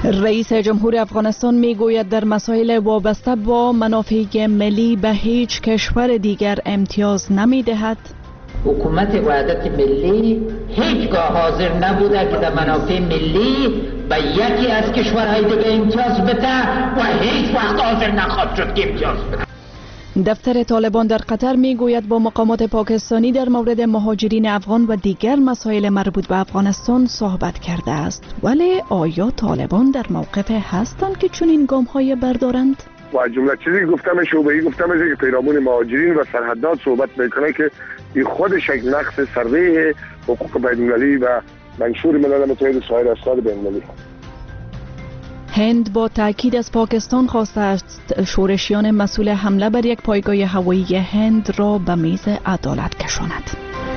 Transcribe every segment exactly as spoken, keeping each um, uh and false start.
رئیس جمهور افغانستان میگوید در مسائل وابسته با منافع ملی به هیچ کشور دیگر امتیاز نمیدهد. حکومت وحدت ملی هیچگاه حاضر نبوده که در منافع ملی به یکی از کشورهای دیگر امتیاز بده و هیچ وقت حاضر نخواهد شد که امتیاز بده. دفتر طالبان در قطر میگوید با مقامات پاکستانی در مورد مهاجرین افغان و دیگر مسائل مربوط به افغانستان صحبت کرده است. ولی آیا طالبان در موقف هستند که چنین گام‌های بردارند؟ و جمله چیزی گفتم شعبه‌ای گفتم از که پیرامون مهاجرین و سرحدات صحبت میکنه که این خودش یک نقض سریع حقوق بین‌المللی و منشور ملل متحد سایر اسناد بین‌المللی. هند با تاکید از پاکستان خواسته است شورشیان مسئول حمله بر یک پایگاه هوایی هند را به میز عدالت کشاند.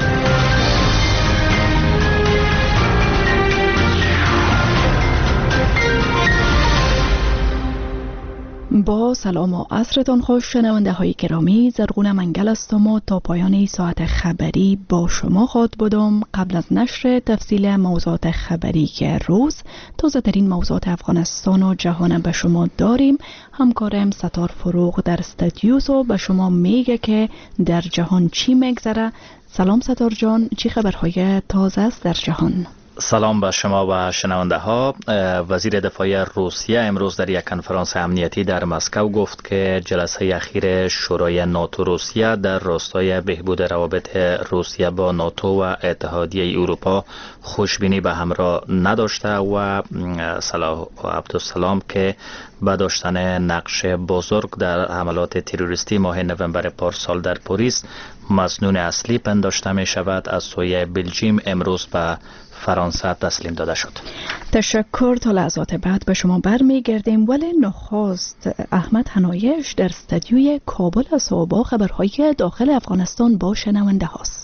با سلام و عصرتان خوش شنونده های گرامی، زرغون منگل هستم و تا پایان ساعت خبری با شما خواهد بودم. قبل از نشر تفصیل موضوعات خبری که روز تازه ترین موضوعات افغانستان و جهان به شما داریم. همکارم ستار فروغ در استودیوس و به شما میگه که در جهان چی میگذره. سلام ستار جان، چی خبرهای تازه است در جهان؟ سلام به شما و شنونده ها. وزیر دفاع روسیه امروز در یک کنفرانس امنیتی در مسکو گفت که جلسه اخیر شورای ناتو روسیه در راستای بهبود روابط روسیه با ناتو و اتحادیه اروپا خوشبینی به همراه نداشته و صلاح عبدالسلام که با داشتن نقش بزرگ در حملات تروریستی ماه نوامبر پارسال در پاریس مظنون اصلی پنداشته می شود، از سوی بلژیم امروز به فرانسه تسلیم داده شد. تشکر. تا لحظات بعد به شما برمیگردیم، ولی نخست احمد حنایش در استودیوی کابل است و با خبرهای داخل افغانستان با شنونده هاست.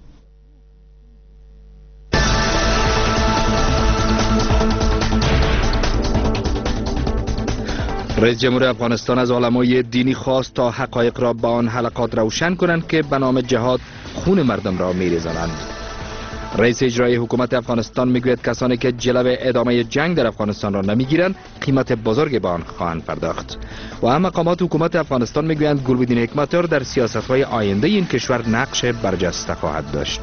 رئیس جمهور افغانستان از علمای دینی خواست تا حقایق را با آن حلقات روشن کنند که به نام جهاد خون مردم را می‌ریزانند. رئیس اجرایی حکومت افغانستان میگوید کسانی که جلو ادامه جنگ در افغانستان را نمیگیرند قیمت بزرگ به آن خواهند پرداخت. و هم مقامات حکومت افغانستان میگویند گلبدین حکمتیار در سیاست‌های آینده این کشور نقش برجسته خواهد داشت.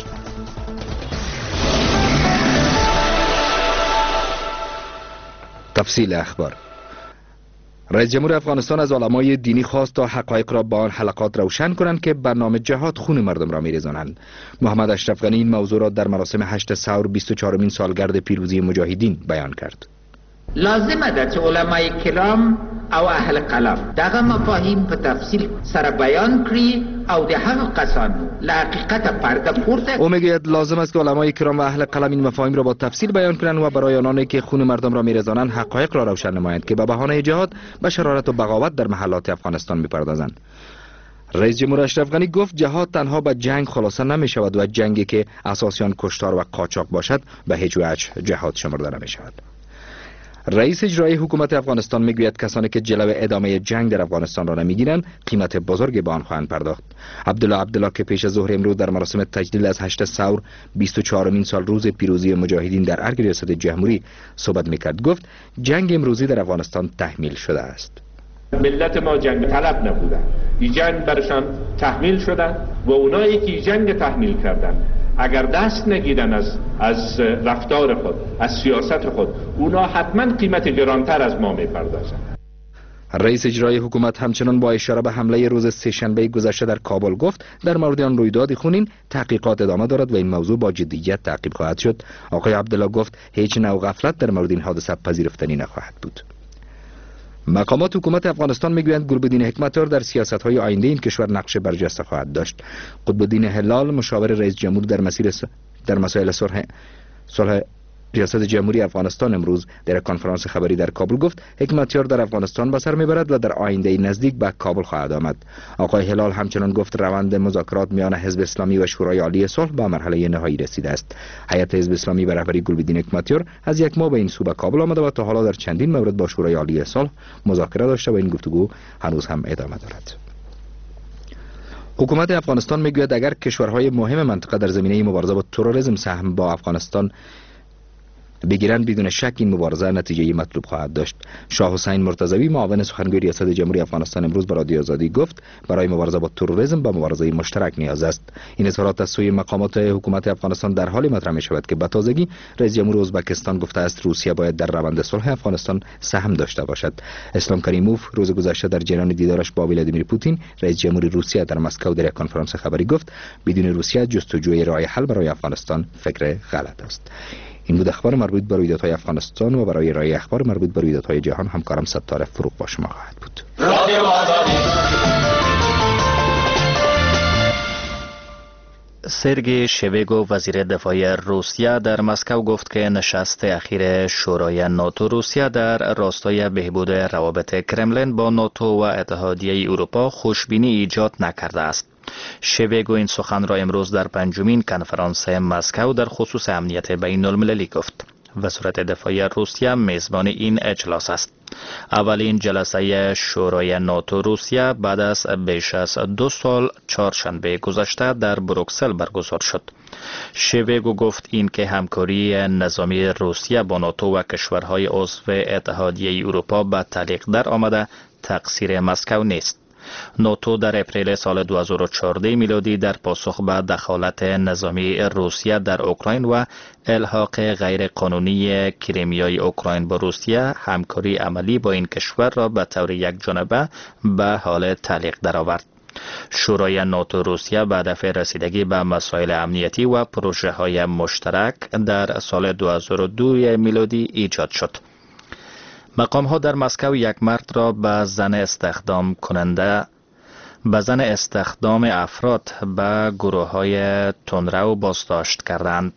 تفصیل اخبار. رئیس جمهور افغانستان از علمای دینی خواست تا حقایق را با آن حلقات روشن کنند که به نام جهاد خون مردم را می‌ریزانند. محمد اشرف غنی این موضوع را در مراسم هشت ثور بیست و چهارمین سالگرد پیروزی مجاهدین بیان کرد. لازم است چې علمای کرام او اهل قلم دغه مفاهیم په تفصیل سره بیان کړي او د هغه کسانو له حقیقت پرده پورته. او میگوید لازم است که علمای کرام و اهل قلم این مفاهیم را با تفصیل بیان کنند و برای آنانی که خون مردم را می‌ریزانند حقایق را روشن نمایند که به بهانه جهاد به شرارت و بغاوت در محلات افغانستان می‌پردازند. رئیس جمهور اشرف غنی گفت جهاد تنها به جنگ خلاصه نمی شود و جنگی که اساس آن کشتار و قاچاق باشد به هیچ وجه جهاد شمرده نمی شود. رئیس اجرایی حکومت افغانستان میگوید کسانی که جلو ادامه جنگ در افغانستان را نمیگیرند قیمت بزرگی به آن خواهند پرداخت. عبدالله عبدالله که پیش از ظهر امروز در مراسم تجلیل از هشت ثور بیست و چهارمین سال روز پیروزی مجاهدین در ارگ ریاست جمهوری صحبت میکرد گفت جنگ امروزی در افغانستان تحمیل شده است. ملت ما جنگ طلب نبودن، این جنگ برشان تحمیل شده و اونایی که جنگ تحمیل کردن اگر دست نگیرن از از رفتار خود، از سیاست خود، اونا حتما قیمت گرانتر از ما میپردازن. رئیس اجرایی حکومت همچنان با اشاره به حمله روز سه‌شنبه گذشته در کابل گفت در مورد آن رویداد خونین تحقیقات ادامه دارد و این موضوع با جدیت تعقیب خواهد شد. آقای عبدالله گفت هیچ نوع غفلت در مورد این حادثه پذیرفتنی نخواهد بود. مقامات حکومت افغانستان میگویند گلبدین حکمتیار در سیاست‌های آینده این کشور نقش برجسته خواهد داشت. قطب‌الدین هلال مشاور رئیس جمهور در مسیر س... در مسائل صلح صلح ریاست جمهوری افغانستان امروز در کنفرانس خبری در کابل گفت حکمتیار در افغانستان به سر میبرد و در آینده نزدیک به کابل خواهد آمد. آقای هلال همچنان گفت روند مذاکرات میان حزب اسلامی و شورای عالی صلح به مرحله نهایی رسیده است. هیئت حزب اسلامی به رهبری گلبدین حکمتیار از یک ماه به این سو به کابل آمده و تا حالا در چندین مورد با شورای عالی صلح مذاکره داشته و این گفتگو هنوز هم ادامه دارد. حکومت افغانستان میگوید اگر کشورهای مهم منطقه در زمینه مبارزه با تروریسم سهم با افغانستان بگیرند بدون شک این مبارزه نتیجه مطلوب خواهد داشت. شاه حسین مرتضوی معاون سخنگوی ریاست جمهوری افغانستان امروز به رادیو آزادی گفت برای مبارزه با تروریسم به مبارزه مشترک نیاز است. این اظهارات از سوی مقامات حکومت افغانستان در حالی مطرح می شود که به تازگی رئیس جمهور ازبکستان گفته است روسیه باید در روند صلح افغانستان سهم داشته باشد. اسلام کریموف روز گذشته در جریان دیدارش با ولادیمیر پوتین رئیس جمهور روسیه در مسکو در یک کنفرانس خبری گفت بدون روسیه جستجوی راه حل برای افغانستان فکر غلط است. این بود اخبار مربوط به رویدادهای افغانستان و برای ارائه اخبار مربوط به رویدادهای جهان همکارم ستار فروغ با شما خواهد بود. سرگئی شویگو وزیر دفاع روسیه در مسکو گفت که نشست اخیر شورای ناتو روسیه در راستای بهبود روابط کرملین با ناتو و اتحادیه اروپا خوشبینی ایجاد نکرده است. شویگو این سخن را امروز در پنجمین کنفرانس مسکو در خصوص امنیت بین المللی گفت. وزارت دفاع روسیه میزبان این اجلاس است. اولین جلسه شورای ناتو روسیه بعد از بیش از دو سال چهارشنبه گذشته در بروکسل برگزار شد. شویگو گفت این که همکاری نظامی روسیه با ناتو و کشورهای عضو اتحادیه اروپا به تعلیق در آمده تقصیر مسکو نیست. ناتو در اپریل سال دو هزار و چهارده میلادی در پاسخ به دخالت نظامی روسیه در اوکراین و الحاق غیر قانونی کریمیای اوکراین با روسیه همکاری عملی با این کشور را به طور یک جانبه به حال تعلیق درآورد. شورای ناتو روسیه به هدف رسیدگی به مسائل امنیتی و پروژه های مشترک در سال دو هزار و دو میلادی ایجاد شد. مقام ها در مسکو یک مرد را به زن استخدام کننده به زن استخدام افراد به گروه های تندرو بازداشت کردند.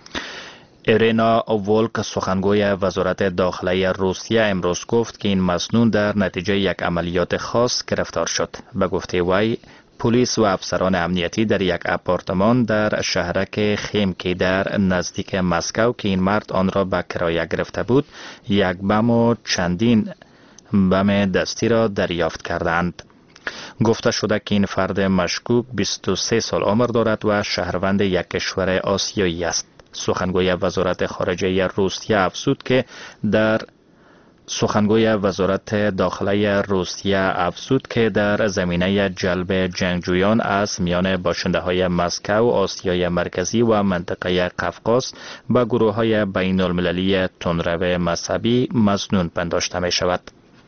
ایرینا وولک سخنگوی وزارت داخلی روسیه امروز گفت که این مسنون در نتیجه یک عملیات خاص گرفتار شد. به گفته وی پلیس و افسران امنیتی در یک آپارتمان در شهرک خیمکی در نزدیک مسکو که این مرد آن را به کرایه گرفته بود یک بم و چندین بم دستی را دریافت کردند. گفته شده که این فرد مشکوک بیست و سه سال عمر دارد و شهروند یک کشور آسیایی است. سخنگوی وزارت خارجه روسیه افزود که در سخنگوی وزارت داخلی روسیه افزود که در زمینه جلب جنگجویان از میان باشنده های مسکو، آسیای مرکزی و منطقه قفقاز به گروه های بین المللی تندرو مذهبی مظنون پنداشته می شود.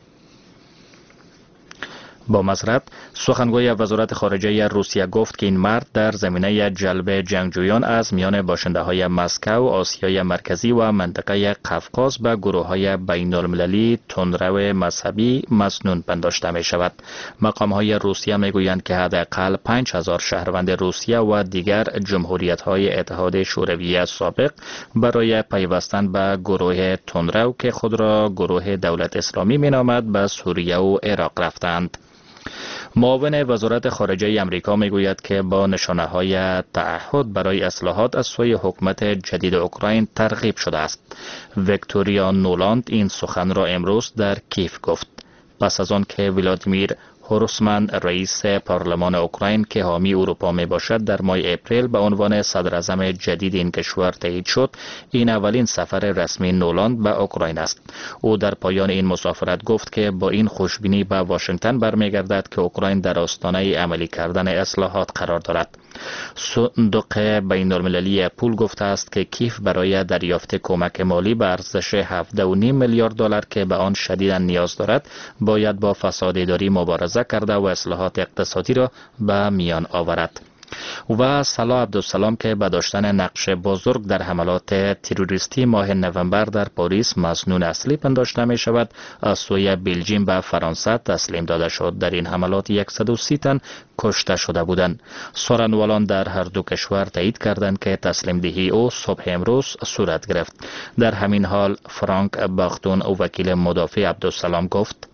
با معذرت سخنگوی وزارت خارجه روسیه گفت که این مرد در زمینه جلب جنگجویان از میان باشنده های مسکو، آسیای مرکزی و منطقه قفقاز به گروه های بین المللی تندرو مذهبی مظنون پنداشته می شود. مقام های روسیه می گویند که حداقل پنج هزار شهروند روسیه و دیگر جمهوریت های اتحاد شوروی سابق برای پیوستن به گروه تندرو که خود را گروه دولت اسلامی می نامد به سوریه و عراق رفتند. معاون وزارت خارجه امریکا میگوید که با نشانه های تعهد برای اصلاحات از سوی حکومت جدید اوکراین ترغیب شده است. ویکتوریا نولاند این سخن را امروز در کیف گفت. پس از آن که ولادیمیر هورسمن رئیس پارلمان اوکراین که حامی اروپا می باشد در ماه اپریل به عنوان صدر اعظم جدید این کشور تایید شد، این اولین سفر رسمی نولاند به اوکراین است. او در پایان این مسافرت گفت که با این خوشبینی به واشنگتن برمیگردد که اوکراین در آستانه عملی کردن اصلاحات قرار دارد. صندوق بین المللی پول گفته است که کیف برای دریافت کمک مالی به ارزش هفده و نیم میلیارد دلار که به آن شدیداً نیاز دارد باید با فساد اداری مبارزه کرده و اصلاحات اقتصادی را به میان آورد. و صلاح عبدالسلام که به داشتن نقش بزرگ در حملات تروریستی ماه نوامبر در پاریس مظنون اصلی پنداشته می شود، از سوی بلژیم به فرانسه تسلیم داده شد. در این حملات صد و سی تن کشته شده بودند. سخنوران در هر دو کشور تایید کردند که تسلیم دهی او صبح امروز صورت گرفت. در همین حال فرانک باختون او وکیل مدافع عبدالسلام گفت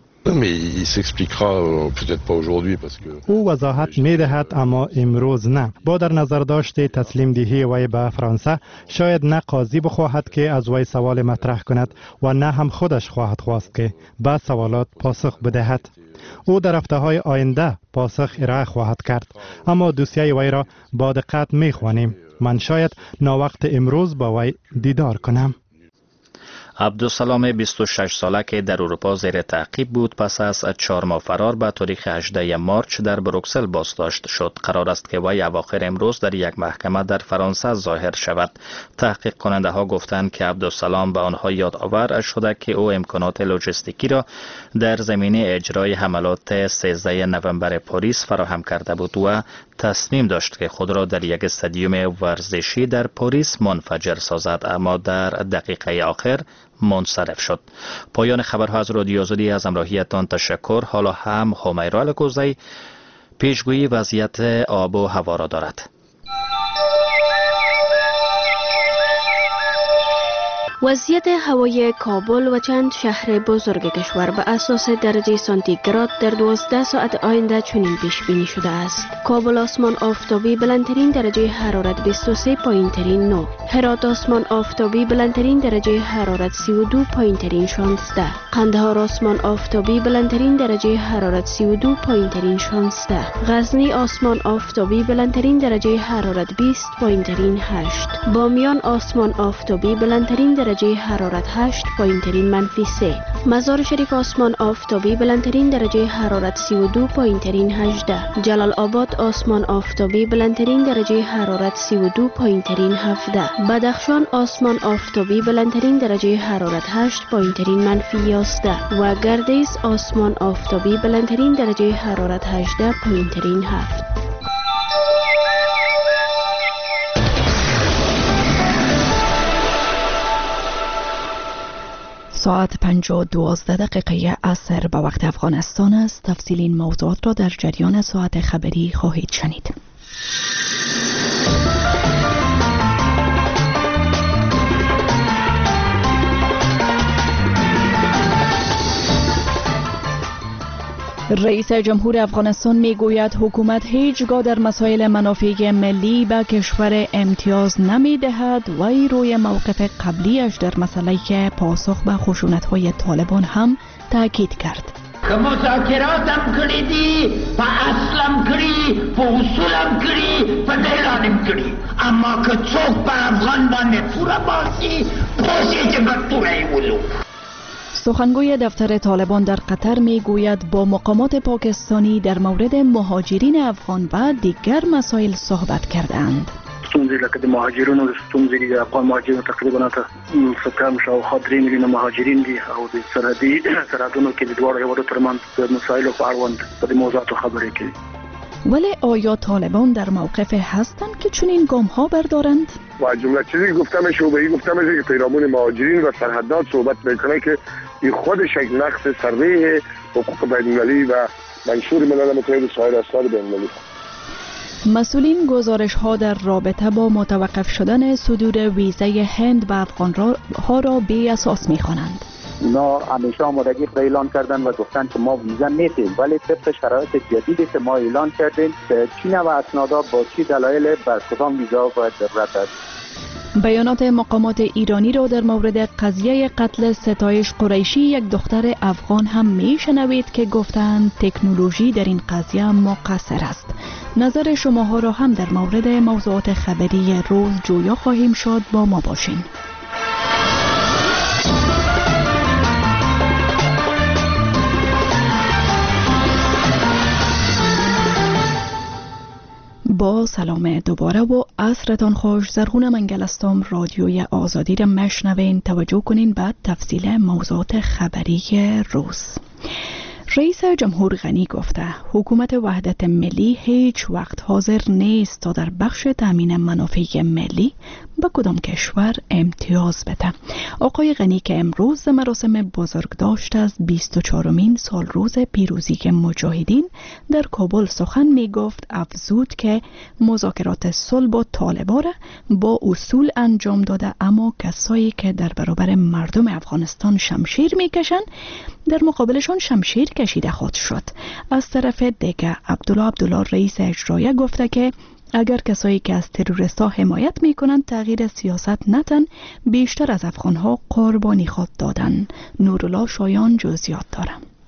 او وضاحت می دهد اما امروز نه. با در نظر داشت تسلیم دهی وی به فرانسه شاید نه قاضی بخواهد که از وی سوال مطرح کند و نه هم خودش خواهد خواست که به سوالات پاسخ بدهد. او در هفته های آینده پاسخ ارائه خواهد کرد، اما دوسیه وی را با دقت می خوانیم. من شاید ناوقت امروز با وی دیدار کنم. عبدالسلام بیست و شش ساله که در اروپا زیر تعقیب بود پس از چهار ماه فرار به تاریخ هجدهم مارچ در بروکسل بازداشت شد. قرار است که وی اواخر امروز در یک محکمه در فرانسه ظاهر شود. تحقیق کننده ها گفتند که عبدالسلام به آنها یادآور شده که او امکانات لوجستیکی را در زمینه اجرای حملات سیزده نوامبر پاریس فراهم کرده بود و تصمیم داشت که خود را در یک استادیوم ورزشی در پاریس منفجر سازد، اما در دقیقه آخر منصرف شد. پایان خبرها از رادیو آزادی. از همراهیتان تشکر. حالا هم همیرا الکوزی پیشگویی وضعیت آب و هوا را دارد. وضعیت هوای کابل و چند شهر بزرگ کشور به اساس درجه سانتیگراد در دوازده ساعت آینده چنین پیش بینی شده است. کابل آسمان آفتابی بلندترین درجه حرارت بیست و سه پایین ترین نه. هرات آسمان آفتابی بلندترین درجه حرارت سی و دو پایین ترین شانزده. قندهار آسمان آفتابی بلندترین درجه حرارت سی و دو پایین ترین شانزده. غزنی آسمان آفتابی بلندترین درجه حرارت بیست پایین ترین هشت. بامیان آسمان آفتابی بلندترین درجه درجه حرارت هشت پایین ترین منفی سه. مزار شریف آسمان آفتابی بلندترین درجه حرارت سی و دو پایین ترین هجده. جلال آباد آسمان آفتابی بلندترین درجه حرارت سی و دو پایین ترین هفده. بدخشان آسمان آفتابی بلندترین درجه حرارت هشت پایین ترین منفی یازده و گردیز آسمان آفتابی بلندترین درجه حرارت هجده پایین ترین هفت. ساعت پنج و دوازده دقیقه عصر به وقت افغانستان است. تفصیل این موضوعات را در جریان ساعت خبری خواهید شنید. رئیس جمهور افغانستان می گوید حکومت هیچگاه در مسائل منافع ملی به کشور امتیاز نمی دهد و ای روی موقف قبلیش در مسئله که پاسخ به خشونت‌های طالبان هم تاکید کرد. که مذاکراتم کردی، په اصلم کردی، په اصولم کردی، په دیلانم کردی، اما که څوک په افغان باندې توره باسي پوسی که به توره ولو. سخنگوی دفتر طالبان در قطر می گوید با مقامات پاکستانی در مورد مهاجرین افغان و دیگر مسائل صحبت کردند. ستونزې لکه د مهاجرینو ستونزې د افغان مهاجرینو تقریبا ته سکم شاوخوا درې میلیونه مهاجرین دي او د سرحدي سرحدونو کې د دواړو هیوادو ترمنځ د مسایلو په اړوند په دې موضوعاتو خبرې کوي. ولی آیا طالبان در موقف هستند که چنین گام ها بردارند؟ و جمله چیزی گفتم شعبه‌ای گفتم که پیرامون مهاجرین و سرحدات صحبت میکنه که این خودش یک نقض سریح حقوق بین‌المللی و منشور ملل متحد سایر اسناد بین‌المللی. مسئولین گزارش ها در رابطه با متوقف شدن صدور ویزه هند به افغان ها را بی اساس می خوانند. اونا همیشه آمادگی خود اعلان کردن و گفتن که ما ویزا میتیم، ولی طبق شرایط جدیدی که ما اعلان کردیم که چی نوع اسنادا با چی دلایل بر کدام ویزا باید ضرورت است. بیانات مقامات ایرانی را در مورد قضیه قتل ستایش قریشی یک دختر افغان هم میشنوید که گفتند تکنولوژی در این قضیه مقصر است. نظر شماها را هم در مورد موضوعات خبری روز جویا خواهیم شد. با ما باشین. با سلام دوباره و عصرتان خوش. زرغون منگل هستم. رادیوی آزادی را مشنوین. توجه کنین به تفصیل موضوعات خبری روز. رئیس جمهور غنی گفته حکومت وحدت ملی هیچ وقت حاضر نیست تا در بخش تامین منافع ملی به کدام کشور امتیاز بده. آقای غنی که امروز مراسم بزرگداشت از بیست و چهارمین سال روز پیروزی مجاهدین در کابل سخن می گفت، افزود که مذاکرات صلح با طالبان با اصول انجام داده، اما کسایی که در برابر مردم افغانستان شمشیر می کشند در مقابلشان شمشیر کشیده خود شد. از طرف دیگه عبدالله عبدالله رئیس اجرایی گفته که اگر کسایی که از تروریست‌ها حمایت می‌کنند تغییر سیاست نتن، بیشتر از افغان‌ها قربانی خود دادن. نورالله شایان جزئیات دارم.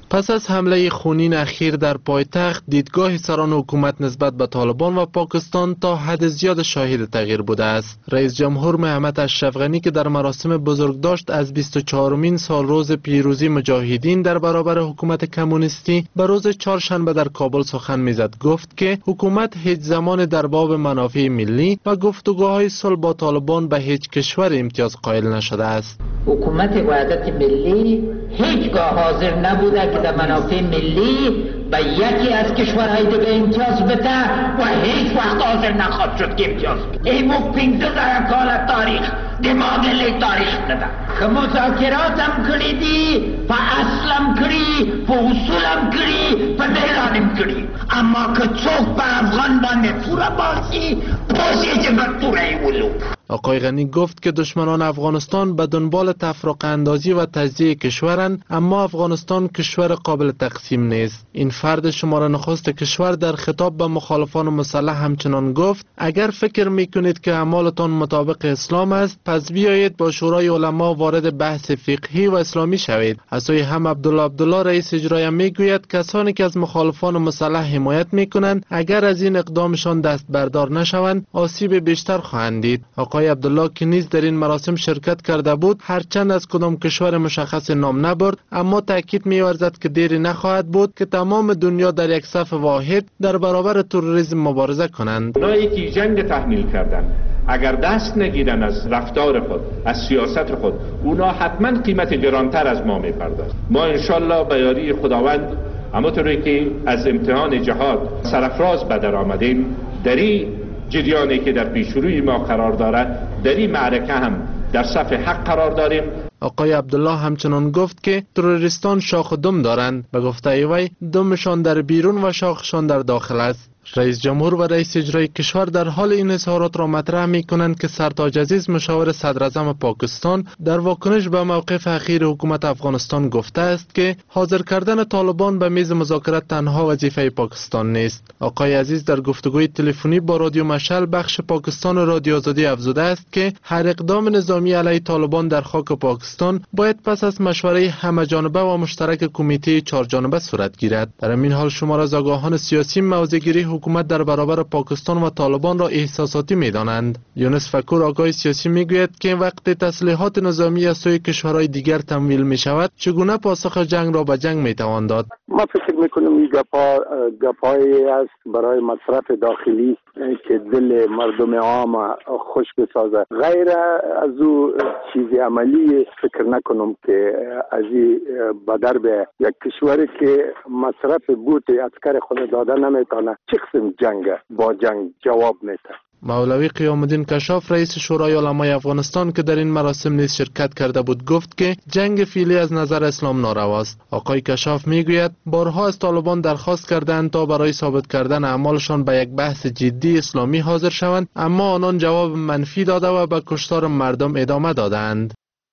پس از حمله خونین اخیر در پایتخت، دیدگاه سران حکومت نسبت به طالبان و پاکستان تا حد زیاد شاهد تغییر بوده است. رئیس جمهور محمد اشرف غنی که در مراسم بزرگداشت از بیست و چهارمین سال روز پیروزی مجاهدین در برابر حکومت کمونیستی به روز چهارشنبه در کابل سخن میزد، گفت که حکومت هیچ زمان در باب منافع ملی و گفتگوهای صلح با طالبان به هیچ کشور امتیاز قائل نشده است. حکومت وحدت ملی هیچگاه حاضر نبوده که در منافع ملی به یکی از کشورهای دیگه امتیاز بده و هیچ وقت حاضر نخواهد شد که امتیاز بده. این مو پینزده زره کال تاریخ دماغ تاریخ نده که مذاکرات هم کردی و اصلم کردی و اصولم کردی و دیرانم کردی، اما که چوک به افغان بانده پورا بازی بازی که بطوره اولو. آقای غنی گفت که دشمنان افغانستان به دنبال تفرقه اندازی و تجزیه کشورند، اما افغانستان کشور قابل تقسیم نیست. این فرد شماره نخست کشور در خطاب به مخالفان مسلح همچنان گفت اگر فکر میکنید که اعمالتان مطابق اسلام است، پس بیایید با شورای علما وارد بحث فقهی و اسلامی شوید. از سوی هم عبدالله عبدالله رئیس اجرایی میگوید کسانی که از مخالفان مسلح حمایت میکنند اگر از این اقدامشان دست بردار نشوند آسیب بیشتر خواهند دید. آقای عبدالله که نیز در این مراسم شرکت کرده بود، هرچند از کدام کشور مشخص نام نبرد، اما تاکید می‌ورزد که دیری نخواهد بود که تمام دنیا در یک صف واحد در برابر تروریسم مبارزه کنند. اونایی که جنگ تحمیل کردند اگر دست نگیرن از رفتار خود، از سیاست خود، اونا حتما قیمت گرانتر از ما می‌پردازند. ما انشالله به یاری خداوند همونطوری که از امتحان جهاد سرفراز به در آمدیم، دری جریانی که در پیشروی ما قرار دارد، در این معرکه هم در صف حق قرار داریم. آقای عبدالله همچنان گفت که تروریستان شاخ و دم دارند. به گفته وی دمشان در بیرون و شاخشان در داخل است. رئیس جمهور و رئیس اجرایی کشور در حال این اظهارات را مطرح می کنند که سرتاج عزیز مشاور صدراعظم پاکستان در واکنش به موقف اخیر حکومت افغانستان گفته است که حاضر کردن طالبان به میز مذاکرات تنها وظیفه پاکستان نیست. آقای عزیز در گفتگوی تلفنی با رادیو مشعل بخش پاکستان رادیو آزادی افزوده است که هر اقدام نظامی علیه طالبان در خاک پاکستان باید پس از مشوره همه‌جانبه و مشترک کمیته چهارجانبه صورت گیرد. در این حال شمار از آگاهان سیاسی موضع‌گیری حکومت در برابر پاکستان و طالبان را احساساتی می‌دانند. یونس فکور آگاه سیاسی میگوید که وقتی تسلیحات نظامی از سوی کشورهای دیگر تمویل می‌شود، چگونه پاسخ جنگ را به جنگ می‌توان داد؟ ما فکر می‌کنم این گپا گپایی است برای مصرف داخلی که دل مردم عام خوش بسازه. غیر از او چیز عملی فکر نکنم که از این بدر به یک کشوری که مصرف بوت عسکر خود داده نمیتونه چه قسم جنگ با جنگ جواب میده. مولوی قیام الدین کشاف رئیس شورای علمای افغانستان که در این مراسم نیز شرکت کرده بود گفت که جنگ فعلی از نظر اسلام نارواست. آقای کشاف میگوید بارها از طالبان درخواست کردند تا برای ثابت کردن اعمالشان به یک بحث جدی اسلامی حاضر شوند، اما آنان جواب منفی داده و به کشتار مردم ادامه دادند.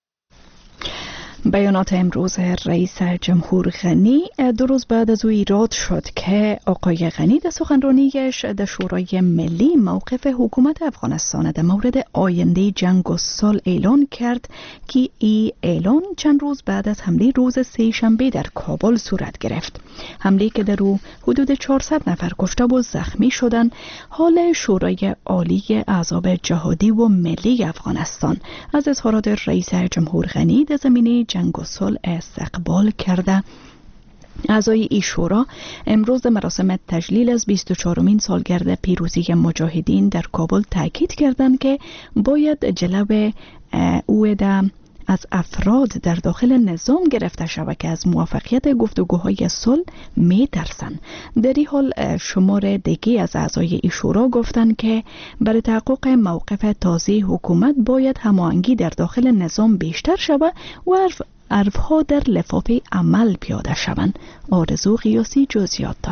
بیانات امروز رئیس جمهور غنی دو روز بعد از او ایراد شد که آقای غنی در سخنرانیش در شورای ملی موقف حکومت افغانستان در مورد آینده جنگ و صلح اعلان کرد که این اعلان چند روز بعد از حمله روز سه شنبه در کابل صورت گرفت. حمله که در او حدود چهارصد نفر کشته و زخمی شدند. حال شورای عالی احزاب جهادی و ملی افغانستان از اظهارات رئیس جمهور غنی در زمینه جنگ و صلح استقبال کرده. اعضای این شورا امروز مراسم تجلیل از بیست و چهارمین سالگرد پیروزی مجاهدین در کابل تاکید کردند که باید جلو او از افراد در داخل نظام گرفته شود که از موفقیت گفتگوهای صلح می ترسند. در این حال شمار دیگه از اعضای این شورا گفتند که برای تحقق موقف تازه حکومت باید هماهنگی در داخل نظام بیشتر شود و عرفها در لفاف عمل پیاده شوند. آرزو قیاسی جزئیات دارم.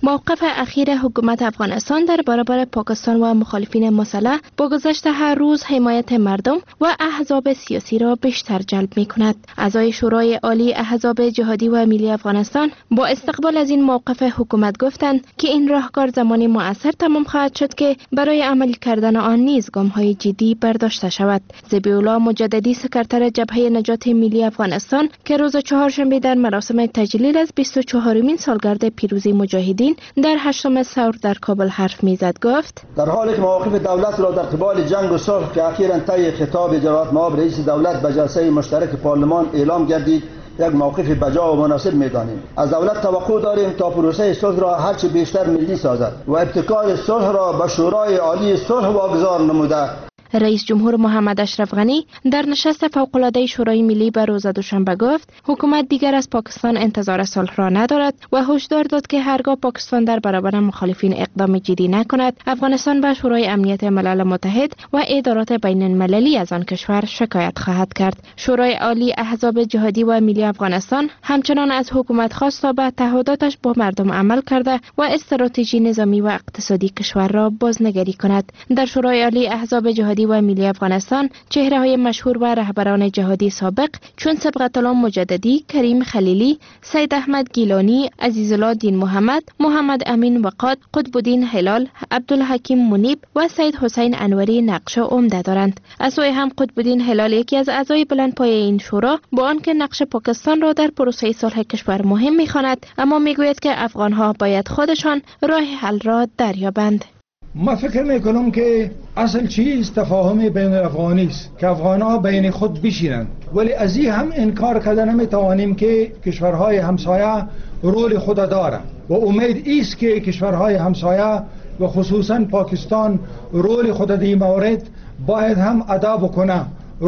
موقف اخیر حکومت افغانستان در برابر پاکستان و مخالفین مسلح با گذشت هر روز حمایت مردم و احزاب سیاسی را بیشتر جلب می کند. اعضای شورای عالی احزاب جهادی و ملی افغانستان با استقبال از این موقف حکومت گفتند که این راهکار زمانی مؤثر تمام خواهد شد که برای عملی کردن آن نیز گام‌های جدی برداشته شود. ذبیح‌الله مجددی سکرتر جبهه نجات ملی افغانستان که روز چهارشنبه در مراسم تجلیل از بیست و چهارمین سالگرد پیروزی مجاهدین در هشتم ثور در کابل حرف میزد گفت: در حالی که مواقف دولت را در قبال جنگ و صلح که اخیراً طی خطاب جناب معاون رئیس دولت به جلسه مشترک پارلمان اعلام گردید یک موقف بجا و مناسب می‌دانیم. از دولت توقع داریم تا پروسه صلح را هرچه بیشتر ملی سازد و ابتکار صلح را به شورای عالی صلح واگذار نموده. رئیس جمهور محمد اشرف غنی در نشست فوق‌العاده شورای ملی به روز دوشنبه گفت حکومت دیگر از پاکستان انتظار صلح را ندارد و هشدار داد که هرگاه پاکستان در برابر مخالفین اقدام جدی نکند افغانستان به شورای امنیت ملل متحد و ادارات بین المللی از آن کشور شکایت خواهد کرد. شورای عالی احزاب جهادی و ملی افغانستان همچنان از حکومت خواست تا به تعهداتش با مردم عمل کرده و استراتژی نظامی و اقتصادی کشور را بازنگری کند. در شورای عالی احزاب جهادی و ملی افغانستان چهره‌های مشهور و رهبران جهادی سابق چون صبغت الله مجددی، کریم خلیلی، سید احمد گیلانی، عزیزالله دین محمد، محمد امین وقاد، قطب الدین هلال، عبدالحکیم منیب و سید حسین انوری نقش عمده دارند. از سوی هم قطب الدین هلال یکی از اعضای بلندپایه این شورا با آنکه نقش پاکستان را در پروسه صلح کشور مهم می‌خواند اما میگوید که افغان‌ها باید خودشان راه حل را دریابند. ما فکر میکنم که اصل چیز تفاهم بین افغانی است که افغان‌ها بین خود بشینند، ولی از این هم انکار کردن نمیتوانیم که کشورهای همسایه رول خود دارند و امید است که کشورهای همسایه و خصوصا پاکستان رول خود در این مورد باید هم ادا بکنه.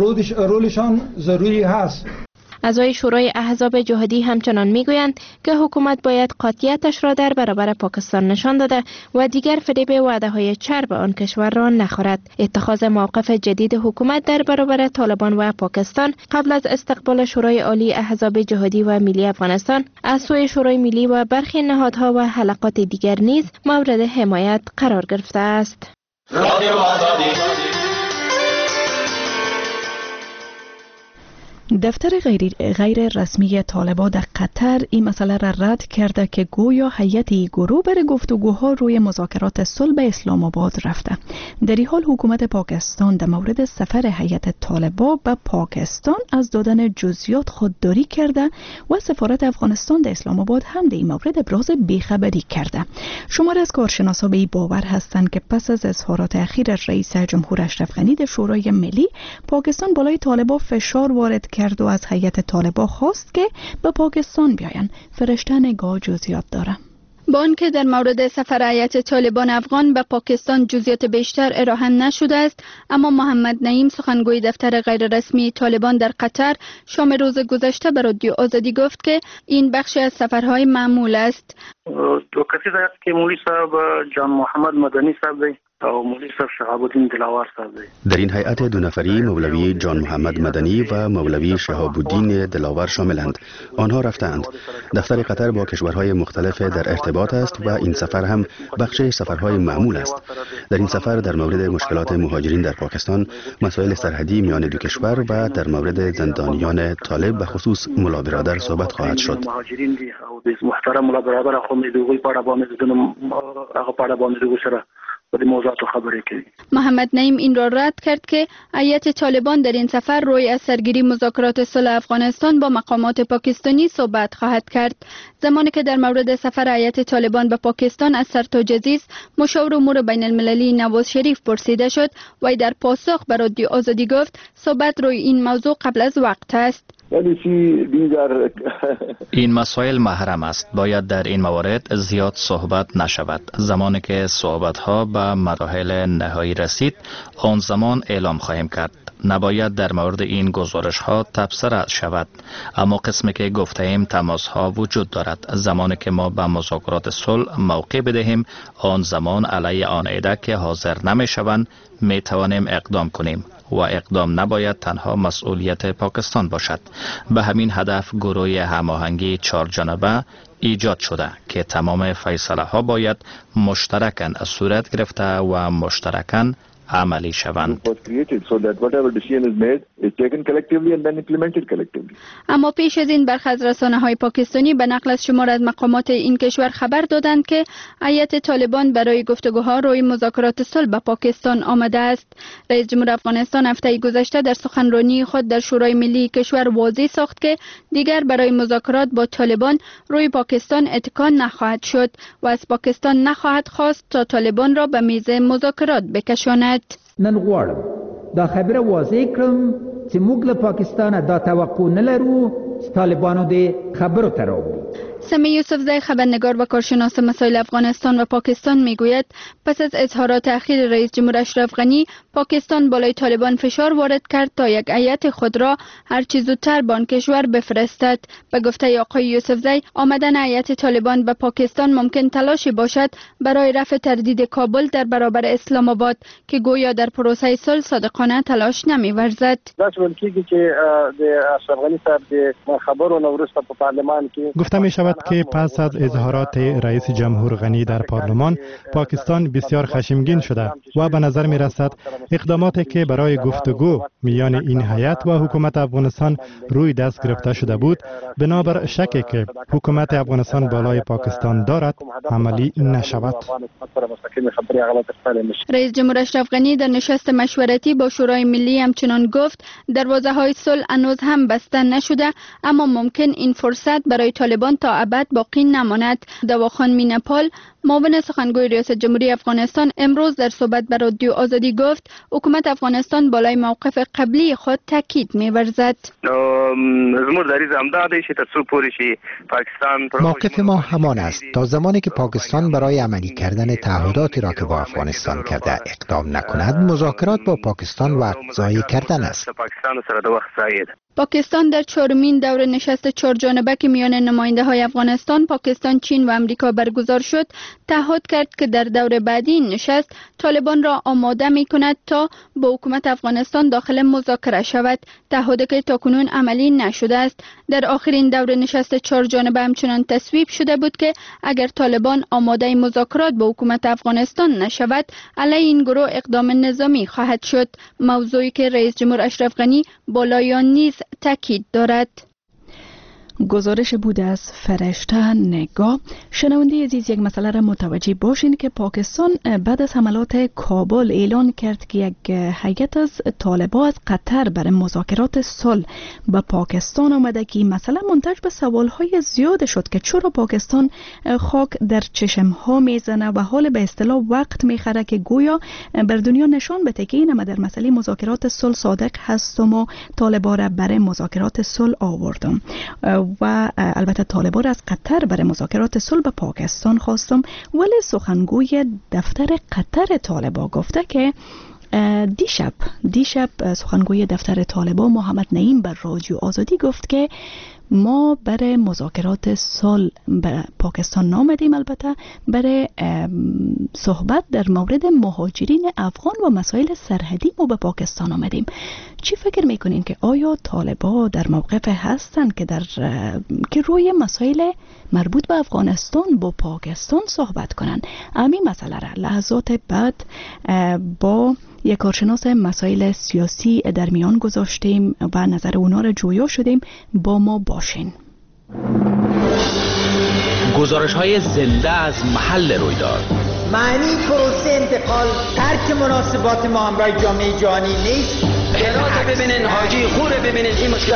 رولشان ضروری هست. اعضای شورای احزاب جهادی همچنان میگویند که حکومت باید قاطعیتش را در برابر پاکستان نشان داده و دیگر فریب وعده‌های چرب آن کشور را نخورد. اتخاذ موقف جدید حکومت در برابر طالبان و پاکستان قبل از استقبال شورای عالی احزاب جهادی و ملی افغانستان از سوی شورای ملی و برخی نهادها و حلقات دیگر نیز مورد حمایت قرار گرفته است. دفتر غیر, غیر رسمی طالبان در قطر این مسئله را رد کرده که گویا هیئتی گروه بر گفتگوها روی مذاکرات صلح به اسلام آباد رفته. در این حال حکومت پاکستان در مورد سفر هیئت طالبان به پاکستان از دادن جزئیات خودداری کرده و سفارت افغانستان در اسلام آباد هم در این مورد ابراز بیخبری کرده. شمار از کارشناسان به این باور هستند که پس از اظهارات اخیر رئیس جمهور اشرف غنی در شورای ملی، پاکستان بالای طالبان فشار وارد کرد و از هیئت طالبان خواست که به پاکستان بیاین. فرشته نگاه جزئیات داره. با آنکه در مورد سفر هیئت طالبان افغان به پاکستان جزئیات بیشتر ارائه نشده است، اما محمد نعیم سخنگوی دفتر غیر رسمی طالبان در قطر شام روز گذشته به رادیو آزادی گفت که این بخشی از سفرهای معمول است. دو کسی است که مولوی صاحب جان محمد مدنی صاحب او مولوی صاحب شهاب الدین دلاور صاحب. در این هیئت دو نفری مولوی جان محمد مدنی و مولوی شهاب الدین دلاور شاملند. آنها رفتند. دفتر قطر با کشورهای مختلف در ارتباط است و این سفر هم بخش سفرهای معمول است. در این سفر در مورد مشکلات مهاجرین در پاکستان، مسائل سرحدی میان دو کشور و در مورد زندانیان طالب به خصوص ملا برادر صحبت خواهد شد. مهاجرین دی او د محترم ملا برادر خو می دوی په اړه باندې د هغه په اړه باندې دوی سره محمد نعیم این را رد کرد که هیئت طالبان در این سفر روی از سرگیری مذاکرات صلح افغانستان با مقامات پاکستانی صحبت خواهد کرد. زمانی که در مورد سفر هیئت طالبان به پاکستان از سرتاج عزیز مشاور امور بین المللی نواز شریف پرسیده شد و در پاسخ به رادیو آزادی گفت صحبت روی این موضوع قبل از وقت است. این مسائل محرم است. باید در این موارد زیاد صحبت نشود. زمانی که صحبت ها به مراحل نهایی رسید، آن زمان اعلام خواهیم کرد. نباید در مورد این گزارش ها تبصره شود، اما قسمی که گفته ایم تماس ها وجود دارد. زمانی که ما به مذاکرات صلح موقع بدهیم، آن زمان علیه آن عده که حاضر نمی شوند می توانیم اقدام کنیم و اقدام نباید تنها مسئولیت پاکستان باشد. به همین هدف گروه هماهنگی چهار جانبه ایجاد شده که تمام فیصله ها باید مشترکاً صورت گرفته و مشترکاً عملی شوند. اما پیش از این برخی از رسانه‌های پاکستانی به نقل از شمار از مقامات این کشور خبر دادند که هیئت طالبان برای گفتگوها روی مذاکرات صلح به پاکستان آمده است. رئیس جمهور افغانستان هفته گذشته در سخنرانی خود در شورای ملی کشور واضح ساخت که دیگر برای مذاکرات با طالبان روی پاکستان اتکا نخواهد شد و از پاکستان نخواهد خواست تا طالبان را به میز مذاکرات بکشاند. نن غواړم دا خبره واضح کړم چې موږ له پاکستان دا توقع نه لرو چې طالبانو دې خبرو ته راوړي. سمی یوسفزی خبرنگار و کارشناس مسائل افغانستان و پاکستان میگوید پس از اظهارات اخیر رئیس جمهور اشرف غنی، پاکستان بالای طالبان فشار وارد کرد تا یک هیئت خود را هرچه زودتر به آن کشور بفرستد. به گفته آقای یوسفزی، آمدن هیئت طالبان به پاکستان ممکن تلاشی باشد برای رفع تردید کابل در برابر اسلام آباد که گویا در پروسه صلح صادقانه تلاش نمی‌ورزد. گفته می شود که پس از اظهارات رئیس جمهور غنی در پارلمان، پاکستان بسیار خشمگین شده و به نظر می رسد اقداماتی که برای گفتگو میان این هیئت و حکومت افغانستان روی دست گرفته شده بود، بنابر شکی که حکومت افغانستان بالای پاکستان دارد عملی نشود. رئیس جمهور اشرف غنی در نشست مشورتی با شورای ملی همچنان گفت دروازه های صلح هنوز هم بسته نشده، اما ممکن این فرصت برای طالبان تا ابد باقی نماند. دواخان مینپال، معاون سخنگوی ریاست جمهوری افغانستان، امروز در صحبت با رادیو آزادی گفت حکومت افغانستان بالای موقف قبلی خود تاکید می‌ورزد. موقف ما همان است تا زمانی که پاکستان برای عملی کردن تعهداتی را که با افغانستان کرده اقدام نکند، مذاکرات با پاکستان وقت ضایع کردن است. پاکستان در چهارمین دور نشست چهار جانبه که میان نماینده های افغانستان، پاکستان، چین و امریکا برگزار شد، تعهد کرد که در دور بعدی این نشست طالبان را آماده می کند تا با حکومت افغانستان داخل مذاکره شود. تعهدی که تاکنون عملی نشده است. در آخرین دور نشست چهار جانبه همچنان تصویب شده بود که اگر طالبان آماده مذاکرات با حکومت افغانستان نشود، علیه این گروه اقدام نظامی خواهد شد، موضوعی که رئیس جمهور اشرف غنی بالایان نیز تاکید دارد. گزارش بوده از فرشته نگاه. شنونده عزیز، یک مسئله را متوجه باشین که پاکستان بعد از حملات کابل اعلان کرد که یک هیئت از طالبان از قطر برای مذاکرات صلح به پاکستان آمده که این مسئله منتج به سوالهای زیاد شد که چرا پاکستان خاک در چشم ها میزنه و حال به اصطلاح وقت میخره که گویا بر دنیا نشان بده که اینم در مسئله مذاکرات صلح صادق هستم و طالبان را برای مذاکرات صلح آوردم و البته طالبان از قطر برای مذاکرات صلح به پاکستان خواستم. ولی سخنگوی دفتر قطر طالبان گفته که دیشب دیشب سخنگوی دفتر طالبان محمد نعیم بر رادیو آزادی گفت که ما برای مذاکرات صلح به پاکستان نامدیم، البته برای صحبت در مورد مهاجرین افغان و مسائل سرحدی ما به پاکستان آمدیم. چی فکر میکنین که آیا طالبان در موقف هستن که در که روی مسائل مربوط به افغانستان با پاکستان صحبت کنن؟ همین مسئله را لحظات بعد با یک کارشناس مسائل سیاسی در میان گذاشتیم و نظر اونا را جویا شدیم. با ما باشین. گزارش های زنده از محل رویداد. معنی پروسه انتقال ترک مناسبات ما همراه جامعه جهانی نیست. اعراض ببینین، حاجی خوره ببینین، این مشکل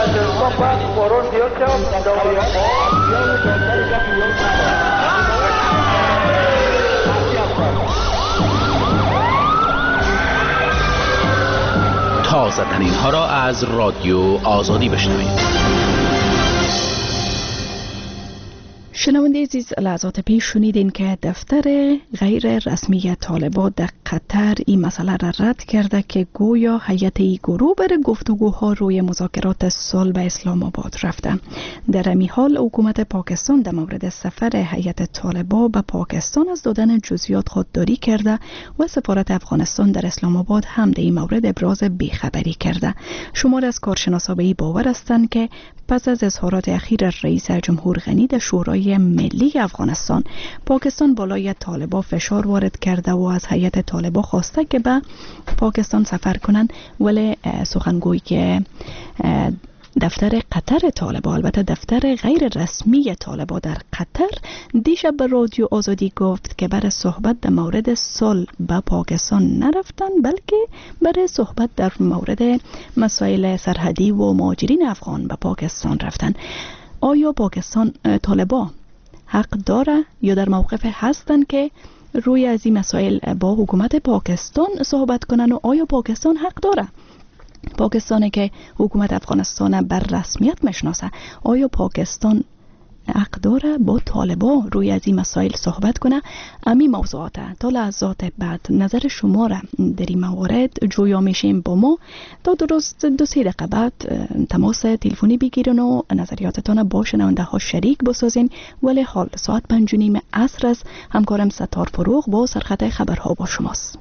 تازه ترین ها را از رادیو آزادی بشنوید. شنونده عزیز، لحظات پیش شنیدین که دفتر غیر رسمی طالبان در قطر این مسئله را رد کرده که گویا هیئت ای گروه بر گفتگوها روی مذاکرات صلح به اسلام آباد رفته. در این حال حکومت پاکستان در مورد سفر هیئت طالبان به پاکستان از دادن جزئیات خودداری کرده و سفارت افغانستان در اسلام آباد هم در این مورد ابراز بیخبری کرده. شمار از کارشناسان به این باور هستند که پس از اظهارات اخیر رئیس جمهور غنی در شورای ملی افغانستان، پاکستان بالای طالبان فشار وارد کرده و از هیئت طالبان خواسته که به پاکستان سفر کنند، ولی سخنگوی که دفتر قطر طالبان، البته دفتر غیر رسمی طالبان در قطر، دیشب به رادیو آزادی گفت که برای صحبت در مورد صلح به پاکستان نرفتن، بلکه برای صحبت در مورد مسائل سرحدی و مهاجرین افغان به پاکستان رفتن. آیا پاکستان طالبان حق داره یا در موقف هستن که روی از این مسائل با حکومت پاکستان صحبت کنن و آیا پاکستان حق داره؟ پاکستانی که حکومت افغانستان بر رسمیت میشناسه، آیا پاکستان حق داره با طالبان روی از این مسائل صحبت کنه؟ امی موضوعات تا لحظات بعد نظر شما را در این موارد جویا میشیم با ما تا درست دو سه دقیقه بعد تماس تلفنی بگیرن و نظریاتتان با شنونده ها شریک بسازین. ولی حال ساعت پنج و نیم عصر است. همکارم ستار فروغ با سرخط خبرها با شماست.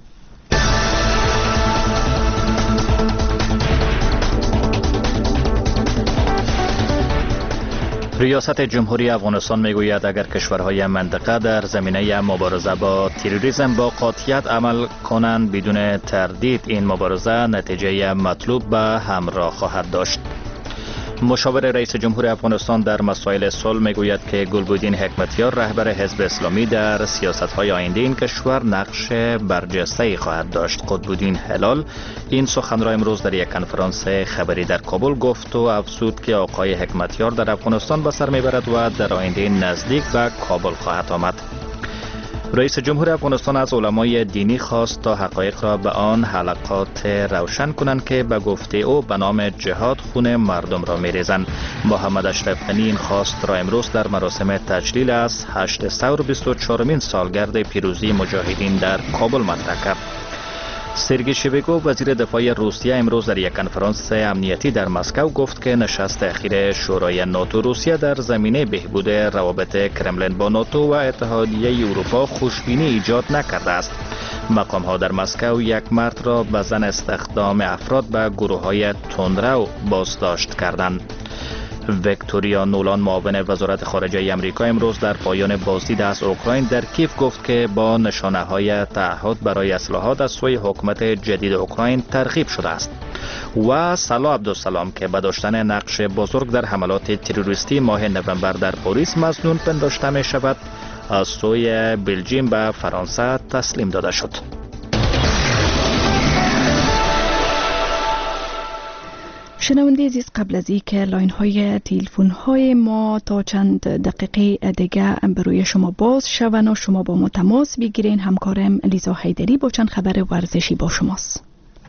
ریاست جمهوری افغانستان میگوید اگر کشورهای منطقه در زمینه مبارزه با تروریسم با قاطعیت عمل کنند، بدون تردید این مبارزه نتیجه مطلوب به همراه خواهد داشت. مشاور رئیس جمهور افغانستان در مسائل صلح میگوید که گلبدین حکمتیار رهبر حزب اسلامی در سیاست‌های آینده این کشور نقش برجسته‌ای خواهد داشت. قطب‌الدین هلال این سخن را امروز در یک کنفرانس خبری در کابل گفت و افزود که آقای حکمتیار در افغانستان به سر میبرد و در آینده نزدیک به کابل خواهد آمد. رئیس جمهور افغانستان از علمای دینی خواست تا حقایق را به آن حلقات روشن کنند که به گفته او به نام جهاد خون مردم را می‌ریزند. محمد اشرف غنی این خواست را امروز در مراسم تجلیل از هشتصد و بیست و چهارمین سالگرد پیروزی مجاهدین در کابل مطرح کرد. سرگئی شویگو وزیر دفاع روسیه امروز در یک کنفرانس امنیتی در مسکو گفت که نشست اخیر شورای ناتو روسیه در زمینه بهبود روابط کرملین با ناتو و اتحادیه اروپا خوشبینی ایجاد نکرده است. مقام ها در مسکو یک مرد را به زن استخدام افراد به گروه های تندرو بازداشت کردند. ویکتوریا نولان معاون وزارت خارجه آمریکا امروز در پایان بازدید از اوکراین در کیف گفت که با نشانه های تعهد برای اصلاحات از سوی حکومت جدید اوکراین ترغیب شده است. و صلاح عبدالسلام که به داشتن نقش بزرگ در حملات تروریستی ماه نوامبر در پاریس مظنون پنداشته می شود، از سوی بلژیم به فرانسه تسلیم داده شد. شنونده عزیز، قبل از اینکه لاین های تلفن های ما تا چند دقیقه دیگه بروی شما باز شون و شما با ما تماس بگیرین، همکارم لیزا حیدری با چند خبر ورزشی با شماست.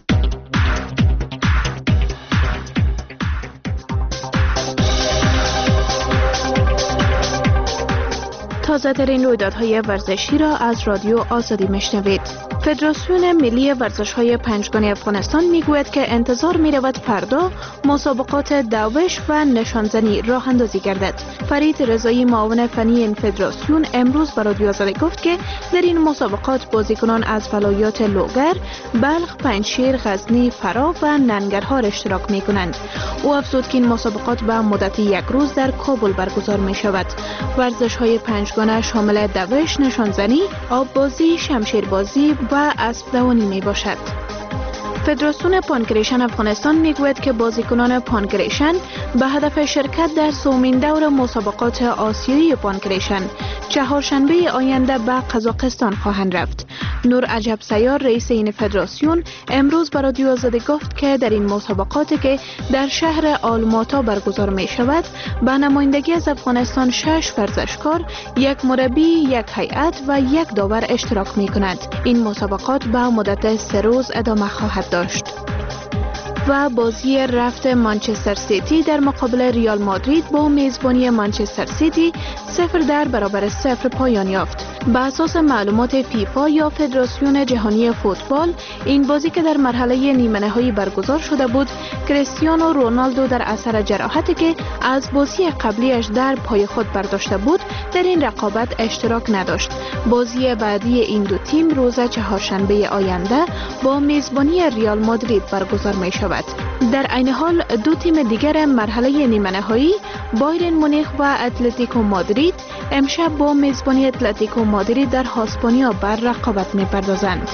تازه ترین رویدادهای ورزشی را از رادیو آزادی میشنوید. فدراسیون ملی ورزش‌های پنجگانه افغانستان میگوید که انتظار می‌رود فردا مسابقات دوش و نشانزنی راه اندازی گردد. فرید رضایی معاون فنی این فدراسیون امروز به رادیو آزادی گفت که در این مسابقات بازیکنان از ولایات لوگر، بلخ، پنجشیر، غزنی، فرا و ننگرهار اشتراک می‌کنند. او افزود که این مسابقات به مدت یک روز در کابل برگزار می‌شود. ورزش‌های پنجگانه شامل دوش، نشانزنی، آببازی، شمشیربازی و اسب دوانی می باشد. فدراسیون پانکریشن افغانستان میگوید که بازیکنان پانکریشن به هدف شرکت در سومین دور مسابقات آسیایی پانکریشن چهارشنبه آینده به قزاقستان خواهند رفت. نور عجب سیار رئیس این فدراسیون امروز به رادیو آزادی گفت که در این مسابقاتی که در شهر آلماتا برگزار می شود به نمایندگی از افغانستان شش ورزشکار، یک مربی، یک هیئت و یک داور اشتراک می کند. این مسابقات به مدت سه روز ادامه خواهد داشت. و بازی رفت مانچستر سیتی در مقابل ریال مادرید با میزبانی مانچستر سیتی صفر در برابر صفر پایان یافت. بر اساس معلومات فیفا یا فدراسیون جهانی فوتبال، این بازی که در مرحله نیمه نهایی برگزار شده بود، کریستیانو رونالدو در اثر جراحتی که از بازی قبلیش در پای خود برداشته بود در این رقابت اشتراک نداشت. بازی بعدی این دو تیم روز چهارشنبه آینده با میزبانی ریال مادرید برگزار می شود. در عین حال دو تیم دیگر مرحله نیمه نهایی بایرن مونیخ و اتلتیکو مادرید امشب با میزبانی اتلتیکو مادرید در هاسپانیا بر رقابت می پردازند.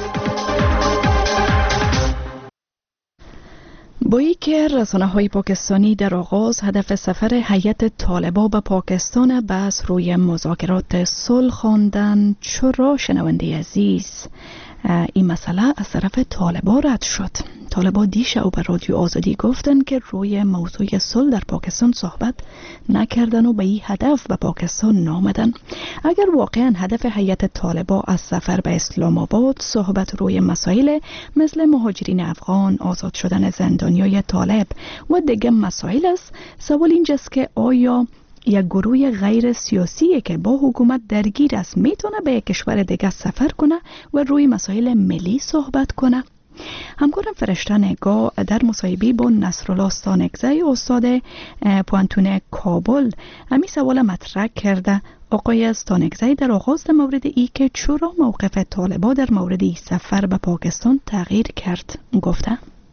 با اینکه رسانه‌های پاکستانی در آغاز هدف سفر هیئت طالبان به پاکستان بس روی مذاکرات صلح خواندند، چرا شنونده عزیز این مسئله از طرف طالبان رد شد؟ طالبان دیشب به رادیو آزادی گفتند که روی موضوع صلح در پاکستان صحبت نکردن و به این هدف به پاکستان نامدن. اگر واقعا هدف هیئت طالبان از سفر به اسلام آباد صحبت روی مسائل مثل مهاجرین افغان، آزاد شدن زندانیای طالب و دیگه مسائل است، سوال اینجاست که آیا یک گروه غیر سیاسی که با حکومت درگیر است میتونه به یک کشور دیگه سفر کنه و روی مسائل ملی صحبت کنه؟ همکارم فرشته نگاه در مصاحبه با نصرالله ستانکزی استاد پوانتون کابل همین سوال مطرح کرده. آقای ستانکزی در آغاز در مورد ای که چرا موقف طالبان در مورد این سفر به پاکستان تغییر کرد گفته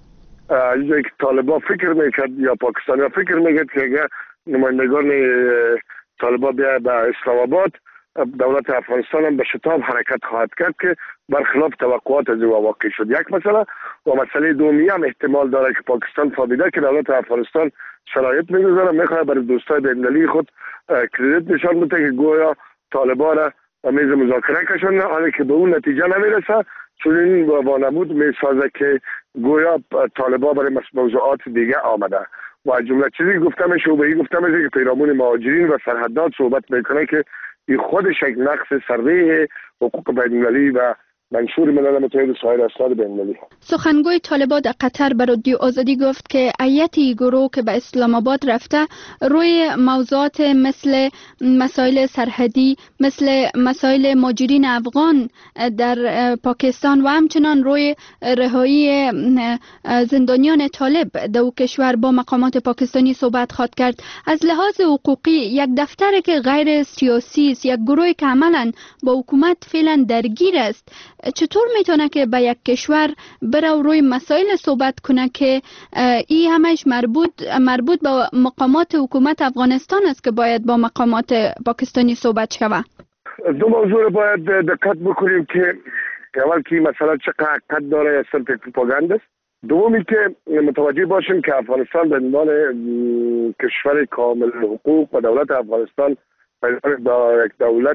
یک طالبان فکر میکرد یا پاکستانی فکر میکرد که اگر نمایندگان طالبان بیا به اسلام آباد، دولت افغانستان هم به شتاب حرکت خواهد کرد که برخلاف توقعات از او واقع شد. یک مسئله و مسئله دومی هم احتمال داره که پاکستان فهمیده که دولت افغانستان شرایط میگذاره، میخواد برای دوستای بین‌المللی خود کردیت نشان بده که گویا طالبان را به میز مذاکره کشانده، حالی که به اون نتیجه نمیرسه، چون این وانمود میسازه که گویا طالبان برای موضوعات دیگه آمده. و جمله چیزی گفتم شو به این گفتم که پیرامون مهاجرین و سرحدات صحبت میکنه که این خودش یک نقص سربه حقوق بین‌المللی و منشور ملل متحد سایر اسناد بین‌المللی. سخنگوی طالبان در قطر به رادیو آزادی گفت که هیئت گروه که به اسلام آباد رفته روی موضوعات مثل مسائل سرحدی، مثل مسائل مهاجرین افغان در پاکستان و همچنان روی رهایی زندانیان طالب در کشور با مقامات پاکستانی صحبت خواهد کرد. از لحاظ حقوقی یک دفتر که غیر سیاسی است، یک گروهی که عملاً با حکومت فعلا درگیر است، چطور میتونه که به یک کشور بره روی مسائل صحبت کنه که این همش مربوط مربوط به مقامات حکومت افغانستان است که باید با مقامات پاکستانی صحبت شود؟ دو موضوع رو باید دقت بکنیم که اول که مسئله چقدر حقیقت داره یا صرف پروپاگاندا است. دومی که متوجه باشیم که افغانستان به عنوان کشور کامل حقوق و دولت افغانستان با یک دولت